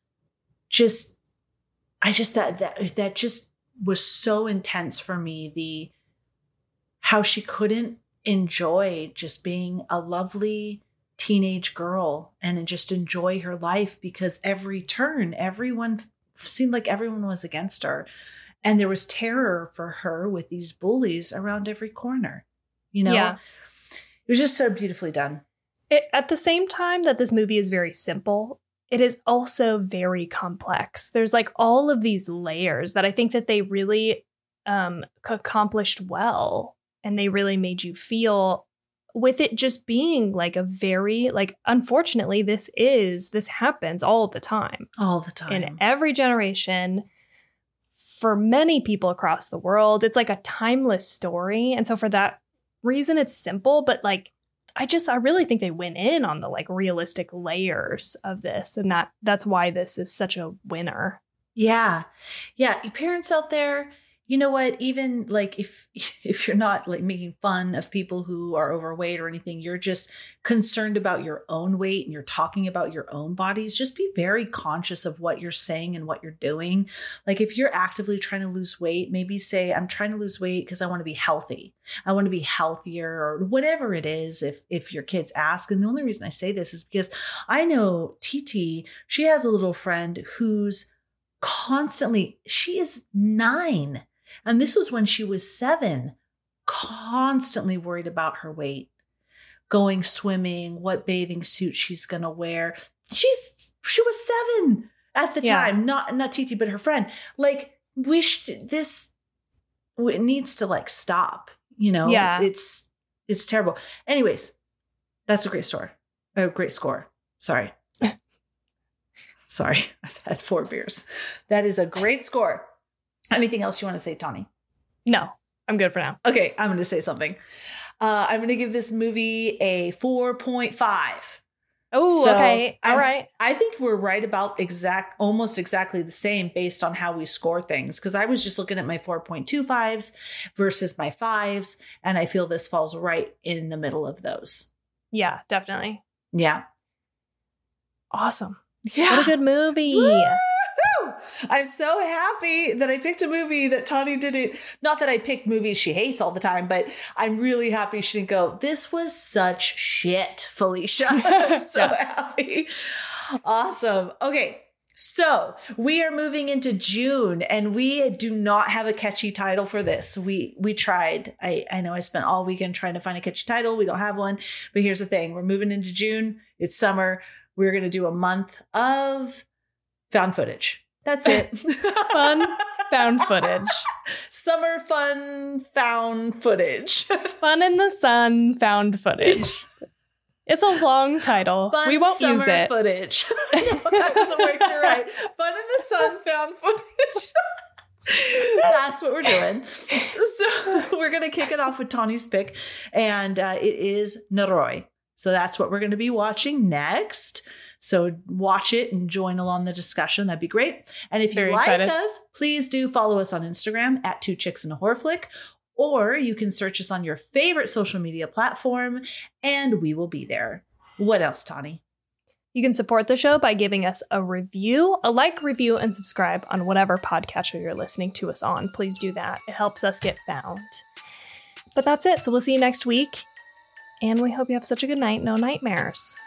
that just was so intense for me. How she couldn't enjoy just being a lovely teenage girl and just enjoy her life because every turn, everyone seemed like everyone was against her. And there was terror for her with these bullies around every corner. It was just so beautifully done. At the same time that this movie is very simple, it is also very complex. There's like all of these layers that I think that they really accomplished well. And they really made you feel with it just being like a very, unfortunately, this happens all the time. All the time. In every generation, for many people across the world. It's like a timeless story. And so for that reason, it's simple, but I really think they went in on the realistic layers of this. And that's why this is such a winner. Yeah. Yeah. You parents out there, you know what? Even if you're not making fun of people who are overweight or anything, you're just concerned about your own weight and you're talking about your own bodies. Just be very conscious of what you're saying and what you're doing. If you're actively trying to lose weight, maybe say, I'm trying to lose weight because I want to be healthy. I want to be healthier or whatever it is. If your kids ask. And the only reason I say this is because I know TT, she has a little friend who's constantly, she is 9. And this was when she was 7, constantly worried about her weight, going swimming, what bathing suit she's going to wear. She was 7 at the time, not TT, but her friend. It needs to stop, Yeah. It's terrible. Anyways, that's a great story. A great score. Sorry. Sorry. I've had 4 beers. That is a great score. Anything else you want to say, Tawny? No, I'm good for now. Okay, I'm going to say something. I'm going to give this movie a 4.5. Oh, okay. All right. I think we're right about almost exactly the same based on how we score things. Because I was just looking at my 4.25s versus my 5s. And I feel this falls right in the middle of those. Yeah, definitely. Yeah. Awesome. Yeah. What a good movie. Woo! I'm so happy that I picked a movie that Tawny didn't. Not that I pick movies she hates all the time, but I'm really happy she didn't go, this was such shit, Felicia. I'm so happy. Awesome. Okay. So we are moving into June and we do not have a catchy title for this. We tried. I know I spent all weekend trying to find a catchy title. We don't have one, but here's the thing. We're moving into June. It's summer. We're going to do a month of found footage. That's it. Fun found footage. Summer fun found footage. Fun in the sun found footage. It's a long title. Fun we won't use it. Footage. No, that doesn't work. You're right. Fun in the sun found footage. That's what we're doing. So we're going to kick it off with Tawny's pick, and it is Noroi. So that's what we're going to be watching next. So watch it and join along the discussion. That'd be great. And if you like us, please do follow us on Instagram at 2 Chicks and a Horror Flick, or you can search us on your favorite social media platform and we will be there. What else, Tawny? You can support the show by giving us a review, a like, review, and subscribe on whatever podcatcher you're listening to us on. Please do that. It helps us get found. But that's it. So we'll see you next week. And we hope you have such a good night. No nightmares.